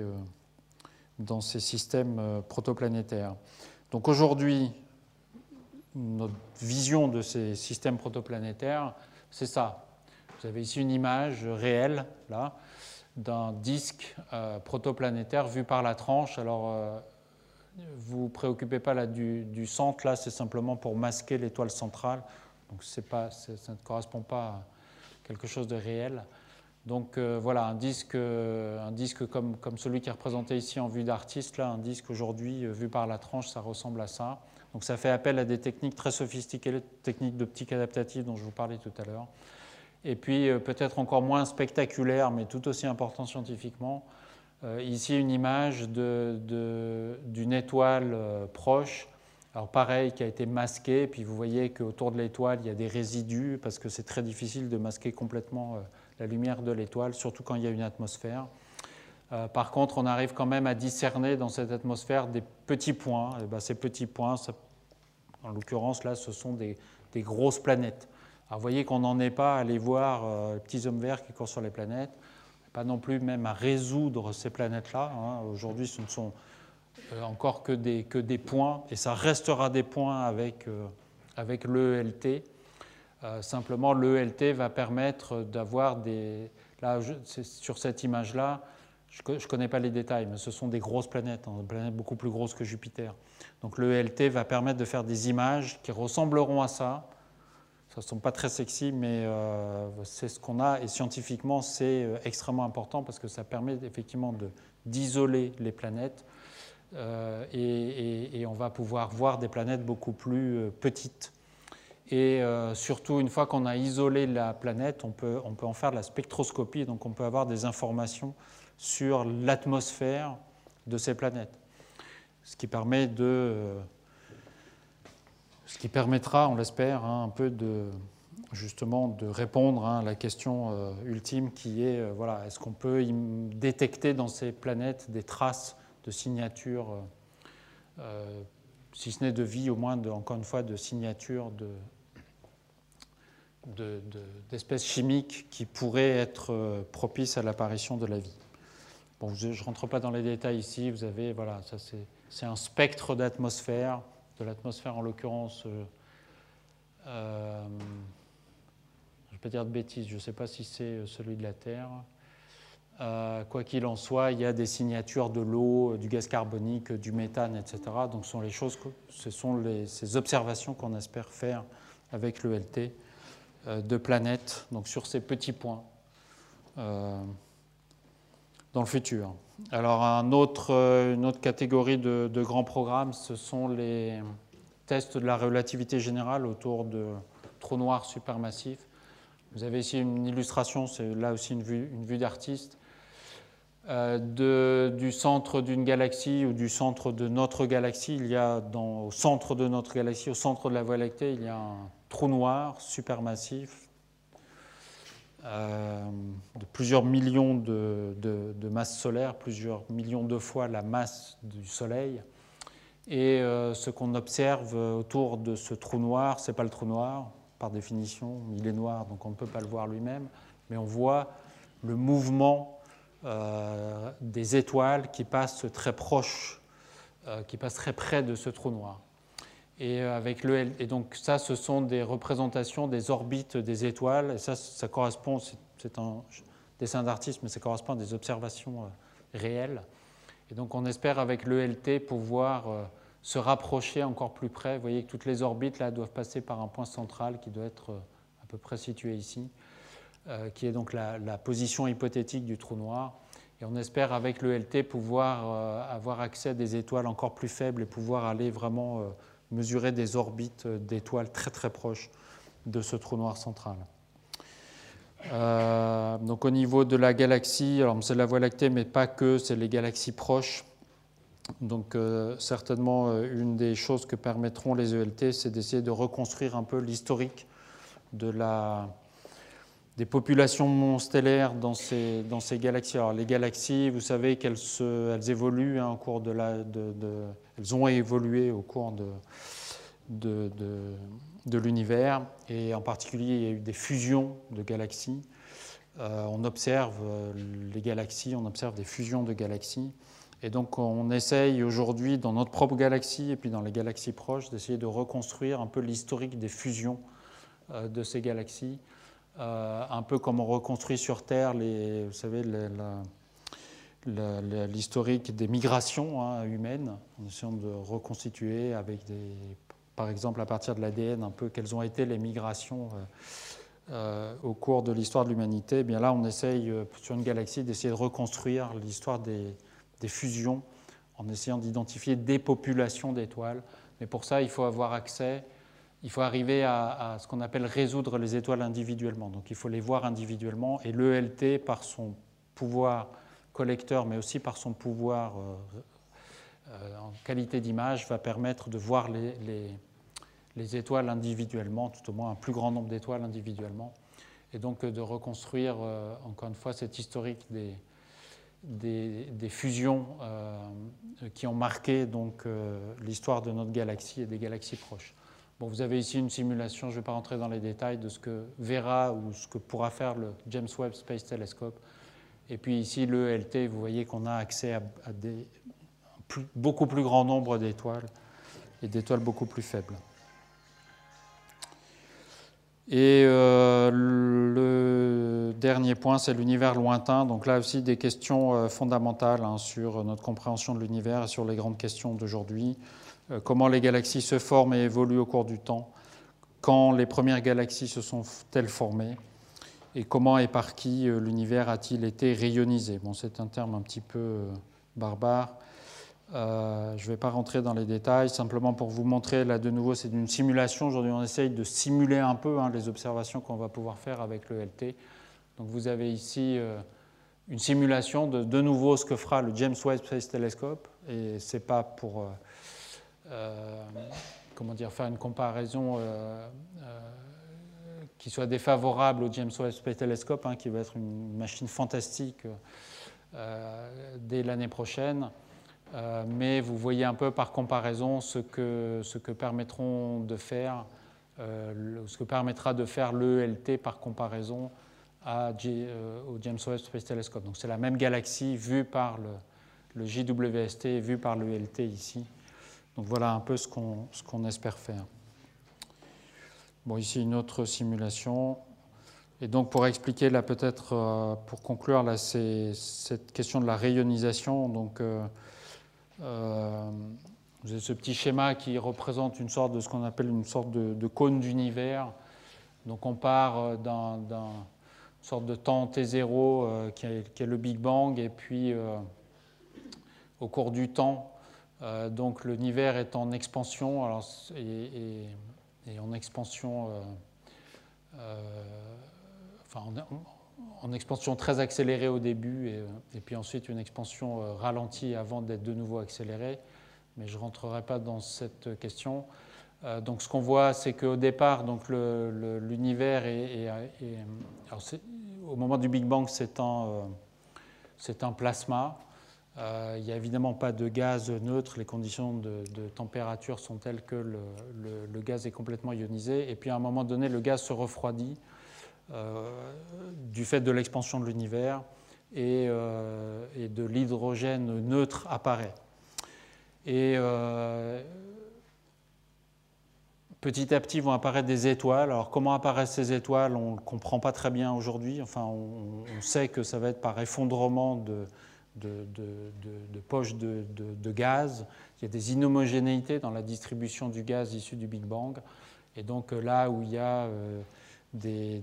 systèmes protoplanétaires. Donc aujourd'hui, notre vision de ces systèmes protoplanétaires, c'est ça. Vous avez ici une image réelle, là, d'un disque protoplanétaire vu par la tranche. Alors, vous ne vous préoccupez pas là du centre, là, c'est simplement pour masquer l'étoile centrale. Donc, ça ne correspond pas à quelque chose de réel. Donc voilà, un disque comme celui qui est représenté ici en vue d'artiste, là, un disque aujourd'hui vu par la tranche, ça ressemble à ça. Donc ça fait appel à des techniques très sophistiquées, les techniques d'optique adaptative dont je vous parlais tout à l'heure. Et puis peut-être encore moins spectaculaire, mais tout aussi important scientifiquement, ici une image d'une étoile proche. Alors pareil, qui a été masquée, puis vous voyez qu'autour de l'étoile, il y a des résidus, parce que c'est très difficile de masquer complètement la lumière de l'étoile, surtout quand il y a une atmosphère. Par contre, on arrive quand même à discerner dans cette atmosphère des petits points. Et bien, ces petits points, en l'occurrence, là, ce sont des grosses planètes. Alors, vous voyez qu'on n'en est pas à aller voir les petits hommes verts qui courent sur les planètes, pas non plus même à résoudre ces planètes-là. Aujourd'hui, ce ne sont encore que des points, et ça restera des points avec l'ELT. Simplement, l'ELT va permettre d'avoir des... Là, sur cette image-là, je ne connais pas les détails, mais ce sont des grosses planètes, des planètes beaucoup plus grosses que Jupiter. Donc l'ELT va permettre de faire des images qui ressembleront à ça. Ça ne sont pas très sexy, mais c'est ce qu'on a. Et scientifiquement, c'est extrêmement important parce que ça permet effectivement d'isoler les planètes. Et on va pouvoir voir des planètes beaucoup plus petites. Et surtout, une fois qu'on a isolé la planète, on peut en faire de la spectroscopie, donc on peut avoir des informations sur l'atmosphère de ces planètes. Ce qui permettra, on l'espère, un peu justement de répondre à la question ultime qui est, est-ce qu'on peut détecter dans ces planètes des traces de signatures, si ce n'est de vie, au moins, encore une fois, de signatures d'espèces chimiques qui pourraient être propices à l'apparition de la vie. Bon, je ne rentre pas dans les détails ici, vous avez, ça c'est un spectre d'atmosphère, de l'atmosphère en l'occurrence, je ne vais pas dire de bêtises, je ne sais pas si c'est celui de la Terre. Quoi qu'il en soit, il y a des signatures de l'eau, du gaz carbonique, du méthane, etc. Donc ce sont ces observations qu'on espère faire avec l'ELT de planètes, donc sur ces petits points dans le futur. Alors une autre catégorie de grands programmes, ce sont les tests de la relativité générale autour de trous noirs supermassifs. Vous avez ici une illustration, c'est là aussi une vue d'artiste, du centre d'une galaxie ou du centre de notre galaxie. Il y a au centre de notre galaxie, au centre de la Voie lactée, il y a un trou noir supermassif de plusieurs millions de masses solaires, plusieurs millions de fois la masse du Soleil. Et ce qu'on observe autour de ce trou noir, ce n'est pas le trou noir, par définition, il est noir, donc on ne peut pas le voir lui-même, mais on voit le mouvement des étoiles qui passent très proches, qui passent très près de ce trou noir. Et donc ça, ce sont des représentations des orbites des étoiles, et ça correspond, c'est un dessin d'artiste, mais ça correspond à des observations réelles. Et donc on espère avec l'ELT pouvoir se rapprocher encore plus près. Vous voyez que toutes les orbites là doivent passer par un point central qui doit être à peu près situé ici, qui est donc la position hypothétique du trou noir. Et on espère avec l'ELT pouvoir avoir accès à des étoiles encore plus faibles et pouvoir aller vraiment mesurer des orbites d'étoiles très très proches de ce trou noir central. Donc au niveau de la galaxie, alors c'est la Voie lactée, mais pas que, c'est les galaxies proches. Donc certainement une des choses que permettront les ELT, c'est d'essayer de reconstruire un peu l'historique des populations stellaires dans ces galaxies. Alors les galaxies, vous savez qu'elles évoluent au cours elles ont évolué au cours de l'univers, et en particulier il y a eu des fusions de galaxies. On observe les galaxies, on observe des fusions de galaxies. Et donc on essaye aujourd'hui dans notre propre galaxie et puis dans les galaxies proches d'essayer de reconstruire un peu l'historique des fusions de ces galaxies, un peu comme on reconstruit sur Terre vous savez, l'historique des migrations humaines, en essayant de reconstituer avec par exemple à partir de l'ADN un peu quelles ont été les migrations au cours de l'histoire de l'humanité. Et bien là on essaye sur une galaxie d'essayer de reconstruire l'histoire des fusions en essayant d'identifier des populations d'étoiles. Mais pour ça, il faut avoir accès, il faut arriver à ce qu'on appelle résoudre les étoiles individuellement. Donc il faut les voir individuellement, et l'ELT, par son pouvoir collecteur, mais aussi par son pouvoir en qualité d'image, va permettre de voir les étoiles individuellement, tout au moins un plus grand nombre d'étoiles individuellement, et donc de reconstruire, encore une fois, cette historique des fusions qui ont marqué donc, l'histoire de notre galaxie et des galaxies proches. Bon, vous avez ici une simulation, je ne vais pas rentrer dans les détails, de ce que verra ou ce que pourra faire le James Webb Space Telescope. Et puis ici, l'ELT, vous voyez qu'on a accès à beaucoup plus grand nombre d'étoiles, et d'étoiles beaucoup plus faibles. Et le dernier point, c'est l'univers lointain. Donc là aussi, des questions fondamentales sur notre compréhension de l'univers et sur les grandes questions d'aujourd'hui. Comment les galaxies se forment et évoluent au cours du temps? Quand les premières galaxies se sont-elles formées? Et comment et par qui l'univers a-t-il été rayonisé? Bon, c'est un terme un petit peu barbare. Je ne vais pas rentrer dans les détails, simplement pour vous montrer, là de nouveau, c'est une simulation. Aujourd'hui, on essaye de simuler un peu les observations qu'on va pouvoir faire avec l'ELT. Donc vous avez ici une simulation de nouveau ce que fera le James Webb Space Telescope. Et ce n'est pas pour faire une comparaison qui soit défavorable au James Webb Space Telescope, qui va être une machine fantastique dès l'année prochaine. Mais vous voyez un peu par comparaison ce que permettront de faire, ce que permettra de faire l'ELT par comparaison au James Webb Space Telescope. Donc c'est la même galaxie vue par le JWST et vue par l'ELT ici. Donc voilà un peu ce qu'on espère faire. Bon, ici une autre simulation. Et donc, pour expliquer, là, peut-être, pour conclure, là, c'est cette question de la rayonisation. Donc, vous avez ce petit schéma qui représente une sorte de ce qu'on appelle une sorte de cône d'univers. Donc, on part d'une sorte de temps T0 qui est le Big Bang, et puis, au cours du temps, donc l'univers est en expansion, alors, et en expansion... en expansion très accélérée au début et puis ensuite une expansion ralentie avant d'être de nouveau accélérée. Mais je ne rentrerai pas dans cette question. Donc ce qu'on voit, c'est qu'au départ, l'univers au moment du Big Bang, c'est un plasma. Il n'y a évidemment pas de gaz neutre. Les conditions de température sont telles que le gaz est complètement ionisé. Et puis à un moment donné, le gaz se refroidit du fait de l'expansion de l'univers et de l'hydrogène neutre apparaît. Et petit à petit vont apparaître des étoiles. Alors comment apparaissent ces étoiles, on ne comprend pas très bien aujourd'hui. Enfin, on sait que ça va être par effondrement de poches de gaz. Il y a des inhomogénéités dans la distribution du gaz issu du Big Bang. Et donc là où il y a des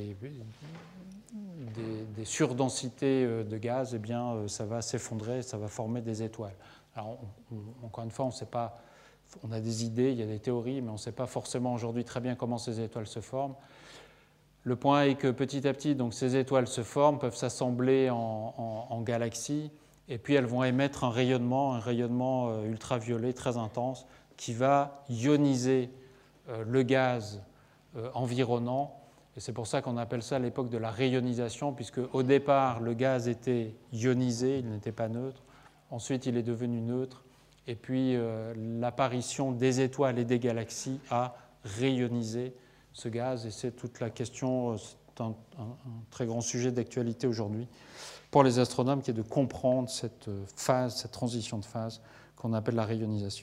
surdensités de gaz, eh bien, ça va s'effondrer, ça va former des étoiles. Alors, encore une fois, on ne sait pas, on a des idées, il y a des théories, mais on ne sait pas forcément aujourd'hui très bien comment ces étoiles se forment. Le point est que petit à petit, donc, ces étoiles se forment, peuvent s'assembler en galaxies, et puis elles vont émettre un rayonnement ultraviolet très intense qui va ioniser le gaz environnant. Et c'est pour ça qu'on appelle ça l'époque de la rayonisation, puisque au départ, le gaz était ionisé, il n'était pas neutre. Ensuite, il est devenu neutre. Et puis, l'apparition des étoiles et des galaxies a rayonisé ce gaz. Et c'est toute la question, c'est un très grand sujet d'actualité aujourd'hui pour les astronomes, qui est de comprendre cette phase, cette transition de phase qu'on appelle la rayonisation.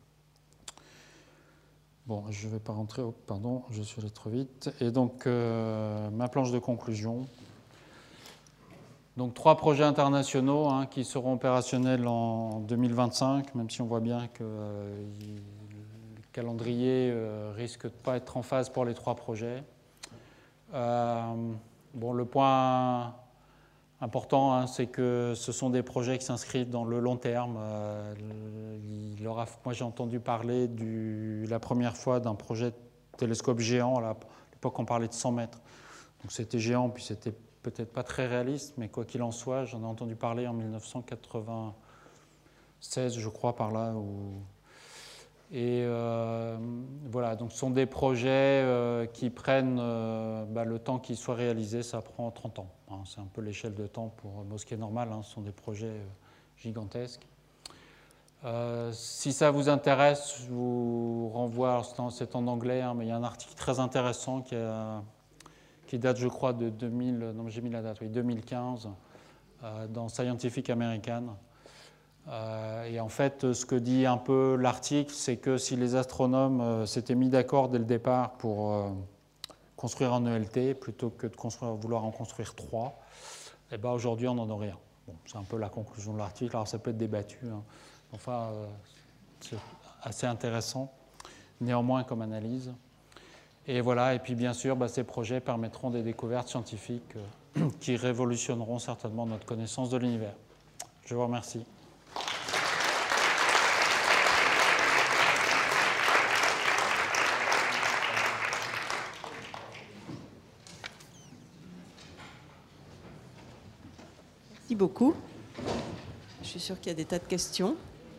Bon, je ne vais pas rentrer, pardon, je suis allé trop vite. Et donc, ma planche de conclusion. Donc, 3 projets internationaux qui seront opérationnels en 2025, même si on voit bien que le calendrier risque de ne pas être en phase pour les 3 projets. Bon, le point important, c'est que ce sont des projets qui s'inscrivent dans le long terme. Moi, j'ai entendu parler la première fois d'un projet de télescope géant. À l'époque, on parlait de 100 mètres. Donc, c'était géant, puis c'était peut-être pas très réaliste, mais quoi qu'il en soit, j'en ai entendu parler en 1996, je crois, par là. Et voilà, donc ce sont des projets qui prennent le temps qu'ils soient réalisés, ça prend 30 ans. C'est un peu l'échelle de temps pour Mosquée Normale, ce sont des projets gigantesques. Si ça vous intéresse, je vous renvoie, c'est en anglais, mais il y a un article très intéressant qui date, je crois, de 2015, dans Scientific American. Et en fait, ce que dit un peu l'article, c'est que si les astronomes s'étaient mis d'accord dès le départ pour construire un ELT, plutôt que de vouloir en construire 3, eh ben aujourd'hui, on n'en aurait rien. Bon, c'est un peu la conclusion de l'article. Alors, ça peut être débattu. Enfin, c'est assez intéressant, néanmoins, comme analyse. Et voilà, et puis bien sûr, ces projets permettront des découvertes scientifiques qui révolutionneront certainement notre connaissance de l'univers. Je vous remercie. Merci beaucoup. Je suis sûre qu'il y a des tas de questions.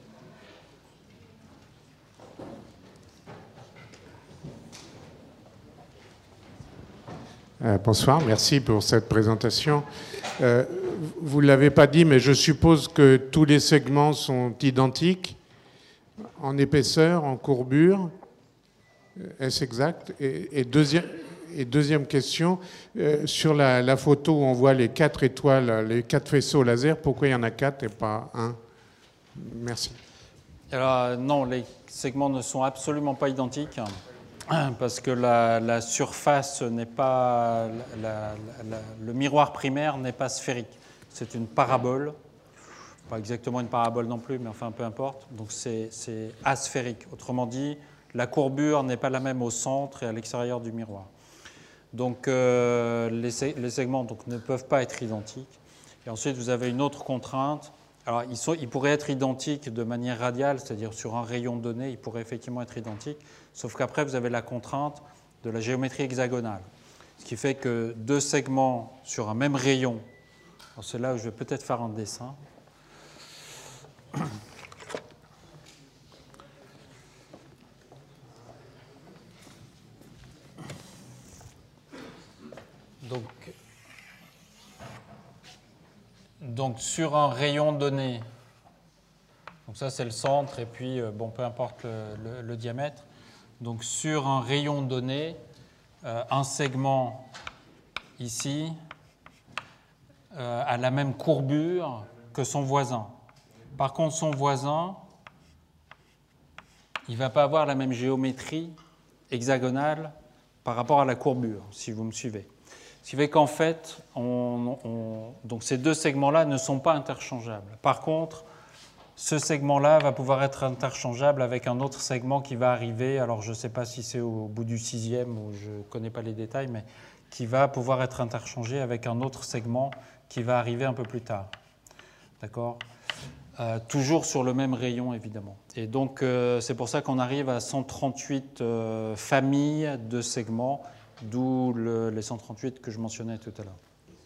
Bonsoir, merci pour cette présentation. Vous ne l'avez pas dit, mais je suppose que tous les segments sont identiques en épaisseur, en courbure. Est-ce exact? Et deuxième question, sur la photo où on voit les 4 étoiles, les 4 faisceaux laser, pourquoi il y en a 4 et pas 1? Merci. Alors, non, les segments ne sont absolument pas identiques. parce que la surface n'est pas... le miroir primaire n'est pas sphérique. C'est une parabole. Pas exactement une parabole non plus, mais enfin, peu importe. Donc, c'est asphérique. Autrement dit, la courbure n'est pas la même au centre et à l'extérieur du miroir. Donc, les segments donc, ne peuvent pas être identiques. Et ensuite, vous avez une autre contrainte. Alors, ils pourraient être identiques de manière radiale, c'est-à-dire sur un rayon donné, ils pourraient effectivement être identiques, sauf qu'après, vous avez la contrainte de la géométrie hexagonale. Ce qui fait que deux segments sur un même rayon, c'est là où je vais peut-être faire un dessin. Donc sur un rayon donné, donc ça c'est le centre et puis bon, peu importe le diamètre. Donc sur un rayon donné, un segment ici a la même courbure que son voisin. Par contre, son voisin, il ne va pas avoir la même géométrie hexagonale par rapport à la courbure, si vous me suivez. Ce qui fait qu'en fait, donc ces deux segments-là ne sont pas interchangeables. Par contre, ce segment-là va pouvoir être interchangeable avec un autre segment qui va arriver, alors je ne sais pas si c'est au bout du 6e ou je ne connais pas les détails, mais qui va pouvoir être interchangé avec un autre segment qui va arriver un peu plus tard. D'accord ? Toujours sur le même rayon, évidemment. Et donc, c'est pour ça qu'on arrive à 138 familles de segments, d'où les 138 que je mentionnais tout à l'heure.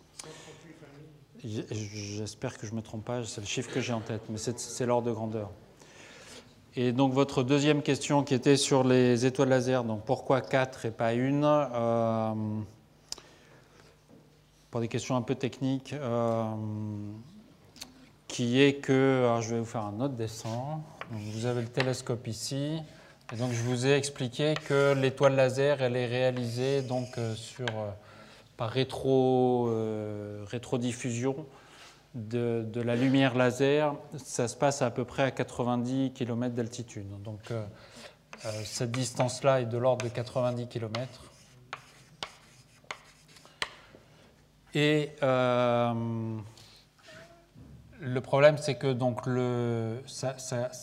138 familles ? J'espère que je ne me trompe pas, c'est le chiffre que j'ai en tête, mais c'est l'ordre de grandeur. Et donc, votre deuxième question qui était sur les étoiles laser, donc pourquoi 4 et pas une pour des questions un peu techniques, qui est que, alors je vais vous faire un autre dessin, donc vous avez le télescope ici, et donc je vous ai expliqué que l'étoile laser, elle est réalisée donc par rétrodiffusion de la lumière laser. Ça se passe à peu près à 90 km d'altitude. Donc cette distance-là est de l'ordre de 90 km. Et le problème, c'est que donc ça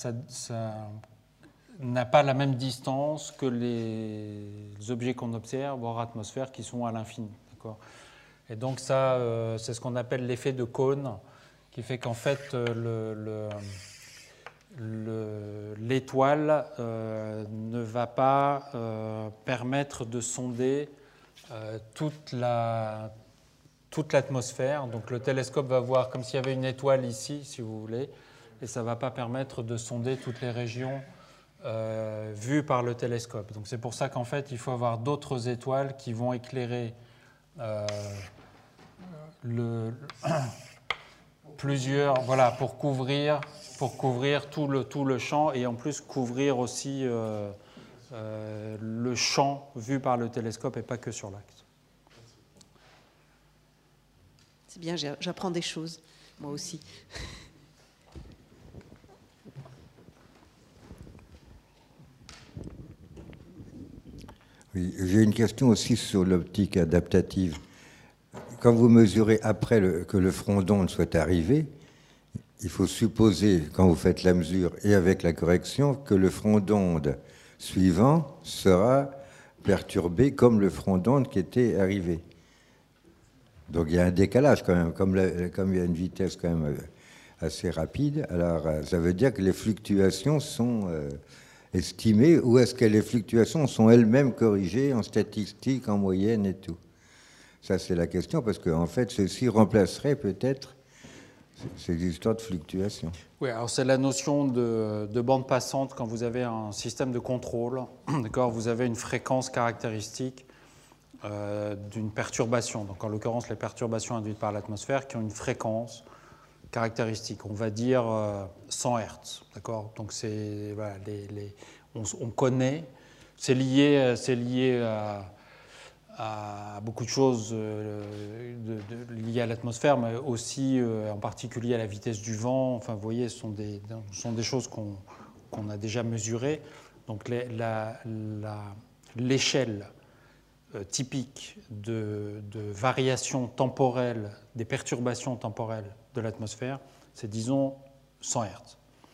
n'a pas la même distance que les objets qu'on observe hors atmosphère qui sont à l'infini. D'accord ? Et donc ça, c'est ce qu'on appelle l'effet de cône, qui fait qu'en fait, l'étoile ne va pas permettre de sonder toute l'atmosphère. Donc le télescope va voir comme s'il y avait une étoile ici, si vous voulez, et ça ne va pas permettre de sonder toutes les régions vues par le télescope. Donc c'est pour ça qu'en fait, il faut avoir d'autres étoiles qui vont éclairer plusieurs, voilà, pour couvrir tout le champ et en plus couvrir aussi le champ vu par le télescope et pas que sur l'axe. C'est bien, j'apprends des choses, moi aussi. Oui, j'ai une question aussi sur l'optique adaptative. Quand vous mesurez après que le front d'onde soit arrivé, il faut supposer, quand vous faites la mesure et avec la correction, que le front d'onde suivant sera perturbé comme le front d'onde qui était arrivé. Donc il y a un décalage quand même, comme il y a une vitesse quand même assez rapide. Alors ça veut dire que les fluctuations sont estimées, ou est-ce que les fluctuations sont elles-mêmes corrigées en statistique, en moyenne et tout? Ça c'est la question, parce qu'en fait ceci remplacerait peut-être ces histoires de fluctuations. Oui, alors c'est la notion de bande passante quand vous avez un système de contrôle. D'accord, vous avez une fréquence caractéristique d'une perturbation. Donc en l'occurrence, les perturbations induites par l'atmosphère qui ont une fréquence caractéristique. On va dire 100 Hz. D'accord, donc c'est, voilà, on connaît. C'est lié à beaucoup de choses liées à l'atmosphère, mais aussi en particulier à la vitesse du vent. Enfin, vous voyez, ce sont des choses qu'on a déjà mesurées. Donc l'échelle typique de variation temporelle, des perturbations temporelles de l'atmosphère, c'est disons 100 Hz.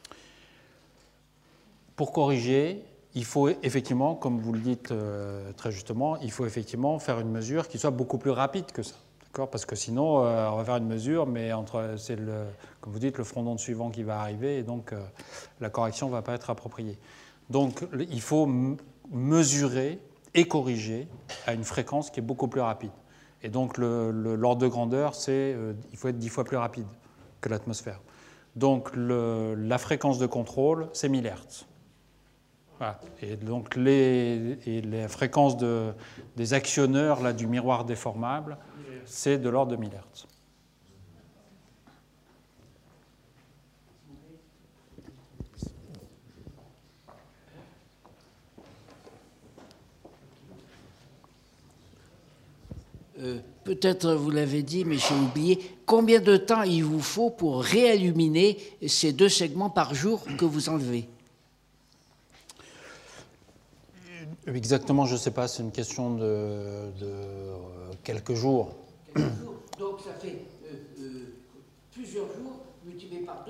Pour corriger, il faut effectivement, comme vous le dites très justement, il faut effectivement faire une mesure qui soit beaucoup plus rapide que ça. Parce que sinon, on va faire une mesure, mais c'est, comme vous dites, le front d'onde suivant qui va arriver, et donc la correction ne va pas être appropriée. Donc, il faut mesurer et corriger à une fréquence qui est beaucoup plus rapide. Et donc, l'ordre de grandeur, il faut être 10 fois plus rapide que l'atmosphère. Donc, la fréquence de contrôle, c'est 1000 Hz. Voilà. Et donc, les fréquences des actionneurs là, du miroir déformable, c'est de l'ordre de 1000 Hz. Peut-être vous l'avez dit, mais j'ai oublié. Combien de temps il vous faut pour réilluminer ces 2 segments par jour que vous enlevez? Exactement, je ne sais pas. C'est une question de quelques jours. Donc ça fait plusieurs jours multipliés par 2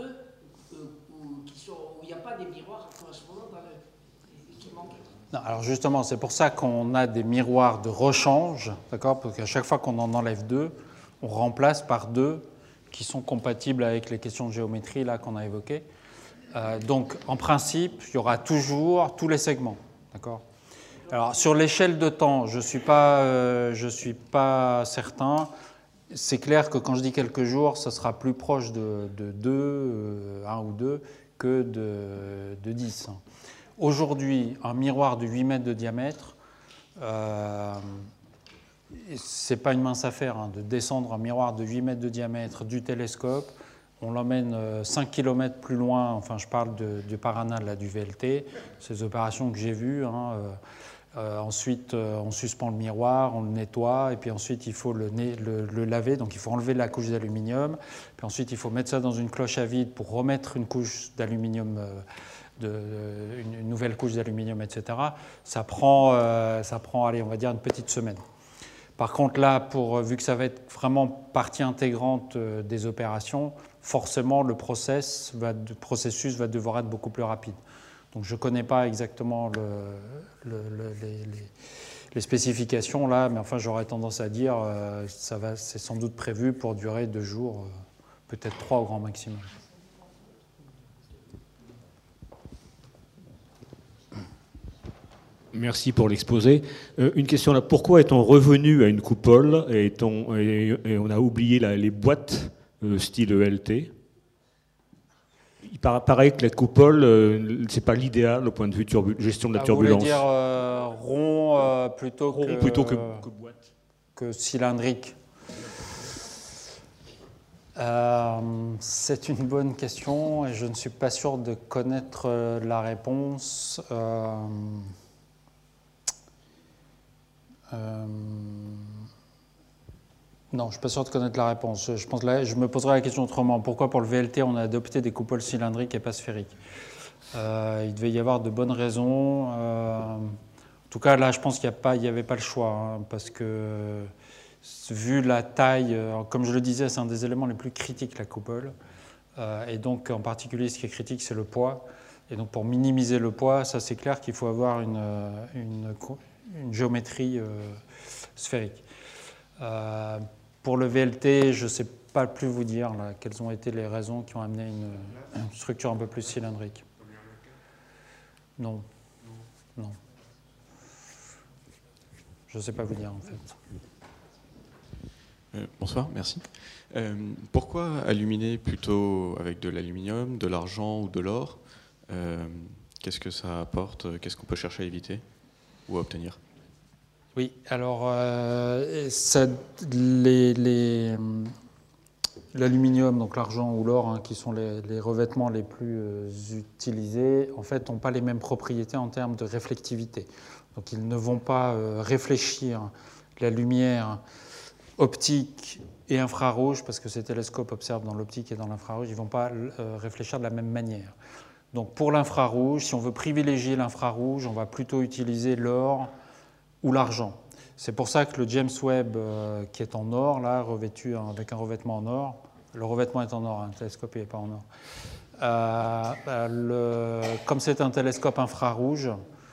où il n'y a pas des miroirs correspondants qui manquent. Non, alors justement, c'est pour ça qu'on a des miroirs de rechange, d'accord? Parce qu'à chaque fois qu'on en enlève 2, on remplace par 2 qui sont compatibles avec les questions de géométrie là qu'on a évoquées. Donc en principe, il y aura toujours tous les segments, d'accord? Alors, sur l'échelle de temps, je ne suis pas certain. C'est clair que quand je dis quelques jours, ça sera plus proche de 2, 1 ou 2, que de 10. Aujourd'hui, un miroir de 8 mètres de diamètre, ce n'est pas une mince affaire de descendre un miroir de 8 mètres de diamètre du télescope. On l'emmène 5 km plus loin, enfin je parle du Paraná, là, du VLT, ces opérations que j'ai vues. Ensuite, on suspend le miroir, on le nettoie, et puis ensuite, il faut le laver. Donc, il faut enlever la couche d'aluminium. Puis ensuite, il faut mettre ça dans une cloche à vide pour remettre une couche d'aluminium, une nouvelle couche d'aluminium, etc. Ça prend, allez, on va dire, une petite semaine. Par contre, là, vu que ça va être vraiment partie intégrante des opérations, forcément, le processus va devoir être beaucoup plus rapide. Donc je ne connais pas exactement les spécifications là, mais enfin j'aurais tendance à dire c'est sans doute prévu pour durer 2 jours, peut-être 3 au grand maximum. Merci pour l'exposé. Une question là, pourquoi est-on revenu à une coupole et on a oublié les boîtes style ELT? Il paraît que la coupole, ce n'est pas l'idéal au point de vue gestion de la turbulence. Vous voulez dire rond plutôt que boîte. Que cylindrique. C'est une bonne question et je ne suis pas sûr de connaître la réponse. Non, je ne suis pas sûr de connaître la réponse. Je pense là, je me poserai la question autrement. Pourquoi pour le VLT, on a adopté des coupoles cylindriques et pas sphériques? Il devait y avoir de bonnes raisons. En tout cas, là, je pense qu'il n'y avait pas le choix. Parce que, vu la taille, comme je le disais, c'est un des éléments les plus critiques, la coupole. Et donc, en particulier, ce qui est critique, c'est le poids. Et donc, pour minimiser le poids, ça, c'est clair qu'il faut avoir une géométrie sphérique. Pour le VLT, je ne sais pas plus vous dire là, quelles ont été les raisons qui ont amené une structure un peu plus cylindrique. Non. Je ne sais pas vous dire en fait. Bonsoir, merci. Pourquoi illuminer plutôt avec de l'aluminium, de l'argent ou de l'or? Qu'est-ce que ça apporte? Qu'est-ce qu'on peut chercher à éviter ou à obtenir? Oui, alors l'aluminium, donc l'argent ou l'or, qui sont les revêtements les plus utilisés, en fait, n'ont pas les mêmes propriétés en termes de réflectivité. Donc ils ne vont pas réfléchir la lumière optique et infrarouge, parce que ces télescopes observent dans l'optique et dans l'infrarouge, ils ne vont pas réfléchir de la même manière. Donc pour l'infrarouge, si on veut privilégier l'infrarouge, on va plutôt utiliser l'or ou l'argent. C'est pour ça que le James Webb, qui est en or, là, revêtu avec un revêtement en or, le revêtement est en or, un télescope n'est pas en or. Comme c'est un télescope infrarouge,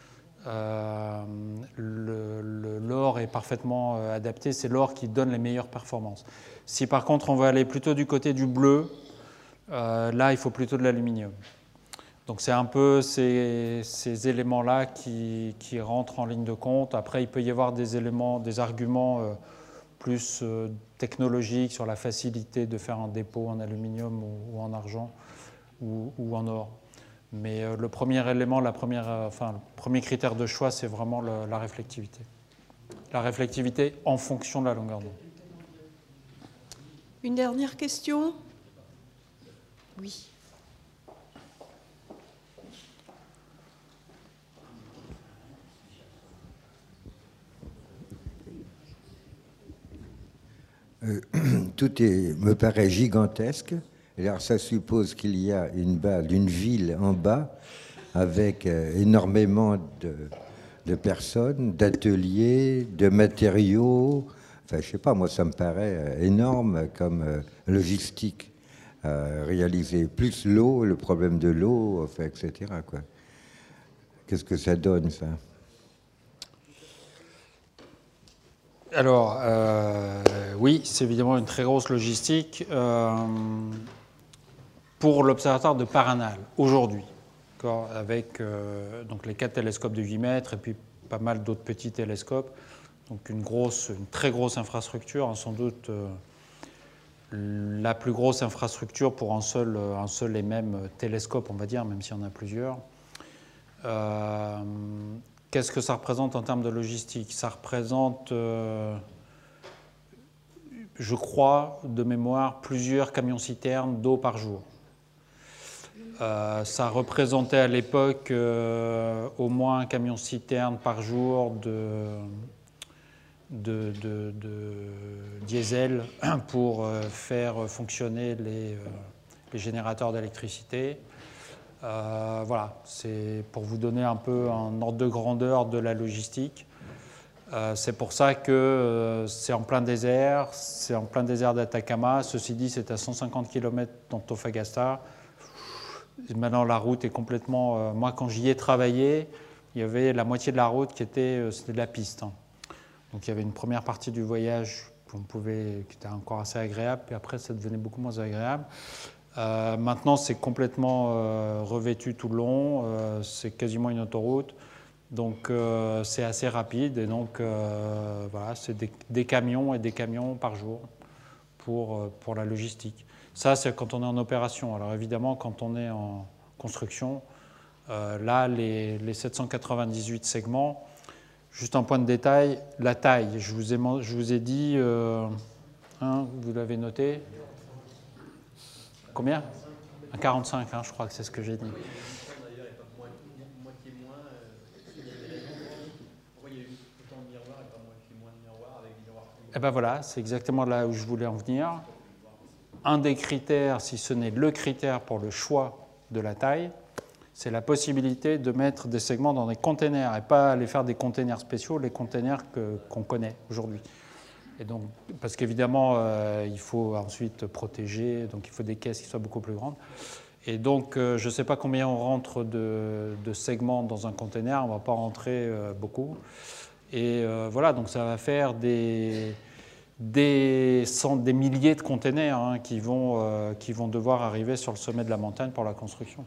l'or est parfaitement adapté, c'est l'or qui donne les meilleures performances. Si par contre on veut aller plutôt du côté du bleu, là il faut plutôt de l'aluminium. Donc c'est un peu ces éléments-là qui rentrent en ligne de compte. Après il peut y avoir des éléments, des arguments plus technologiques sur la facilité de faire un dépôt en aluminium ou en argent ou en or. Mais le premier élément, le premier critère de choix, c'est vraiment la réflectivité. La réflectivité en fonction de la longueur d'onde. Une dernière question ? Oui. Tout me paraît gigantesque. Alors ça suppose qu'il y a une ville en bas avec énormément de personnes, d'ateliers, de matériaux. Enfin, je sais pas, moi ça me paraît énorme comme logistique à réaliser. Plus l'eau, le problème de l'eau, enfin, etc. Quoi. Qu'est-ce que ça donne, ça ? Alors, oui, c'est évidemment une très grosse logistique. Pour l'observatoire de Paranal, aujourd'hui, avec donc les 4 télescopes de 8 mètres et puis pas mal d'autres petits télescopes, donc une très grosse infrastructure, sans doute la plus grosse infrastructure pour un seul et même télescope, on va dire, même s'il y en a plusieurs. Qu'est-ce que ça représente en termes de logistique ? Ça représente, je crois, de mémoire, plusieurs camions-citernes d'eau par jour. Ça représentait à l'époque au moins un camion-citerne par jour de diesel pour faire fonctionner les générateurs d'électricité. Voilà, c'est pour vous donner un peu un ordre de grandeur de la logistique. C'est pour ça que c'est en plein désert d'Atacama. Ceci dit, c'est à 150 km d'Antofagasta. Maintenant, la route est complètement... moi, quand j'y ai travaillé, il y avait la moitié de la route c'était de la piste. Hein. Donc, il y avait une première partie du voyage qui était encore assez agréable, puis après, ça devenait beaucoup moins agréable. Maintenant, c'est complètement revêtu tout le long. C'est quasiment une autoroute. Donc, c'est assez rapide. Et donc, voilà, c'est des camions et des camions par jour pour la logistique. Ça, c'est quand on est en opération. Alors évidemment, quand on est en construction, là, les 798 segments, juste un point de détail, la taille, je vous ai dit, vous l'avez noté, combien ? Un 45, je crois que c'est ce que j'ai dit. Et ben voilà, c'est exactement là où je voulais en venir. Un des critères, si ce n'est le critère pour le choix de la taille, c'est la possibilité de mettre des segments dans des containers et pas aller faire des containers spéciaux, les containers qu'on connaît aujourd'hui. Et donc, parce qu'évidemment, il faut ensuite protéger, donc il faut des caisses qui soient beaucoup plus grandes. Et donc, je ne sais pas combien on rentre de segments dans un container, on ne va pas rentrer beaucoup. Et voilà, donc ça va faire des milliers de containers qui vont devoir arriver sur le sommet de la montagne pour la construction.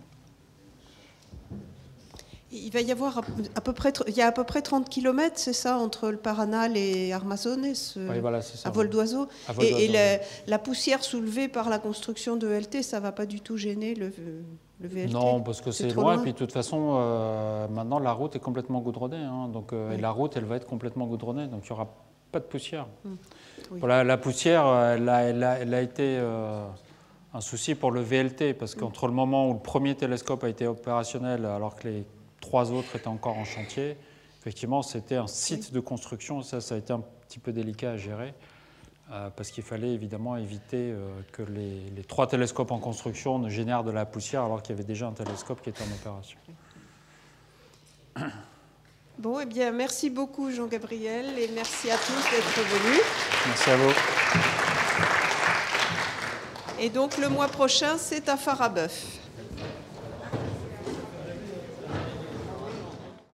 Il va y avoir il y a à peu près 30 km, c'est ça, entre le Paranal et Armazones, oui, voilà, c'est ça, à vol d'oiseau. Et la poussière soulevée par la construction de VLT, ça ne va pas du tout gêner le VLT? Non, parce que c'est loin. Et puis de toute façon, maintenant, la route est complètement goudronnée. Donc, et la route, elle va être complètement goudronnée. Donc, il n'y aura pas de poussière. Oui. Voilà, la poussière, elle a été un souci pour le VLT, parce qu'entre le moment où le premier télescope a été opérationnel, alors que les 3 autres étaient encore en chantier, effectivement, c'était un site de construction. Ça a été un petit peu délicat à gérer, parce qu'il fallait évidemment éviter que les 3 télescopes en construction ne génèrent de la poussière, alors qu'il y avait déjà un télescope qui était en opération. Bon, eh bien, merci beaucoup Jean-Gabriel et merci à tous d'être venus. Merci à vous. Et donc le mois prochain, c'est à Phare-à-Bœuf.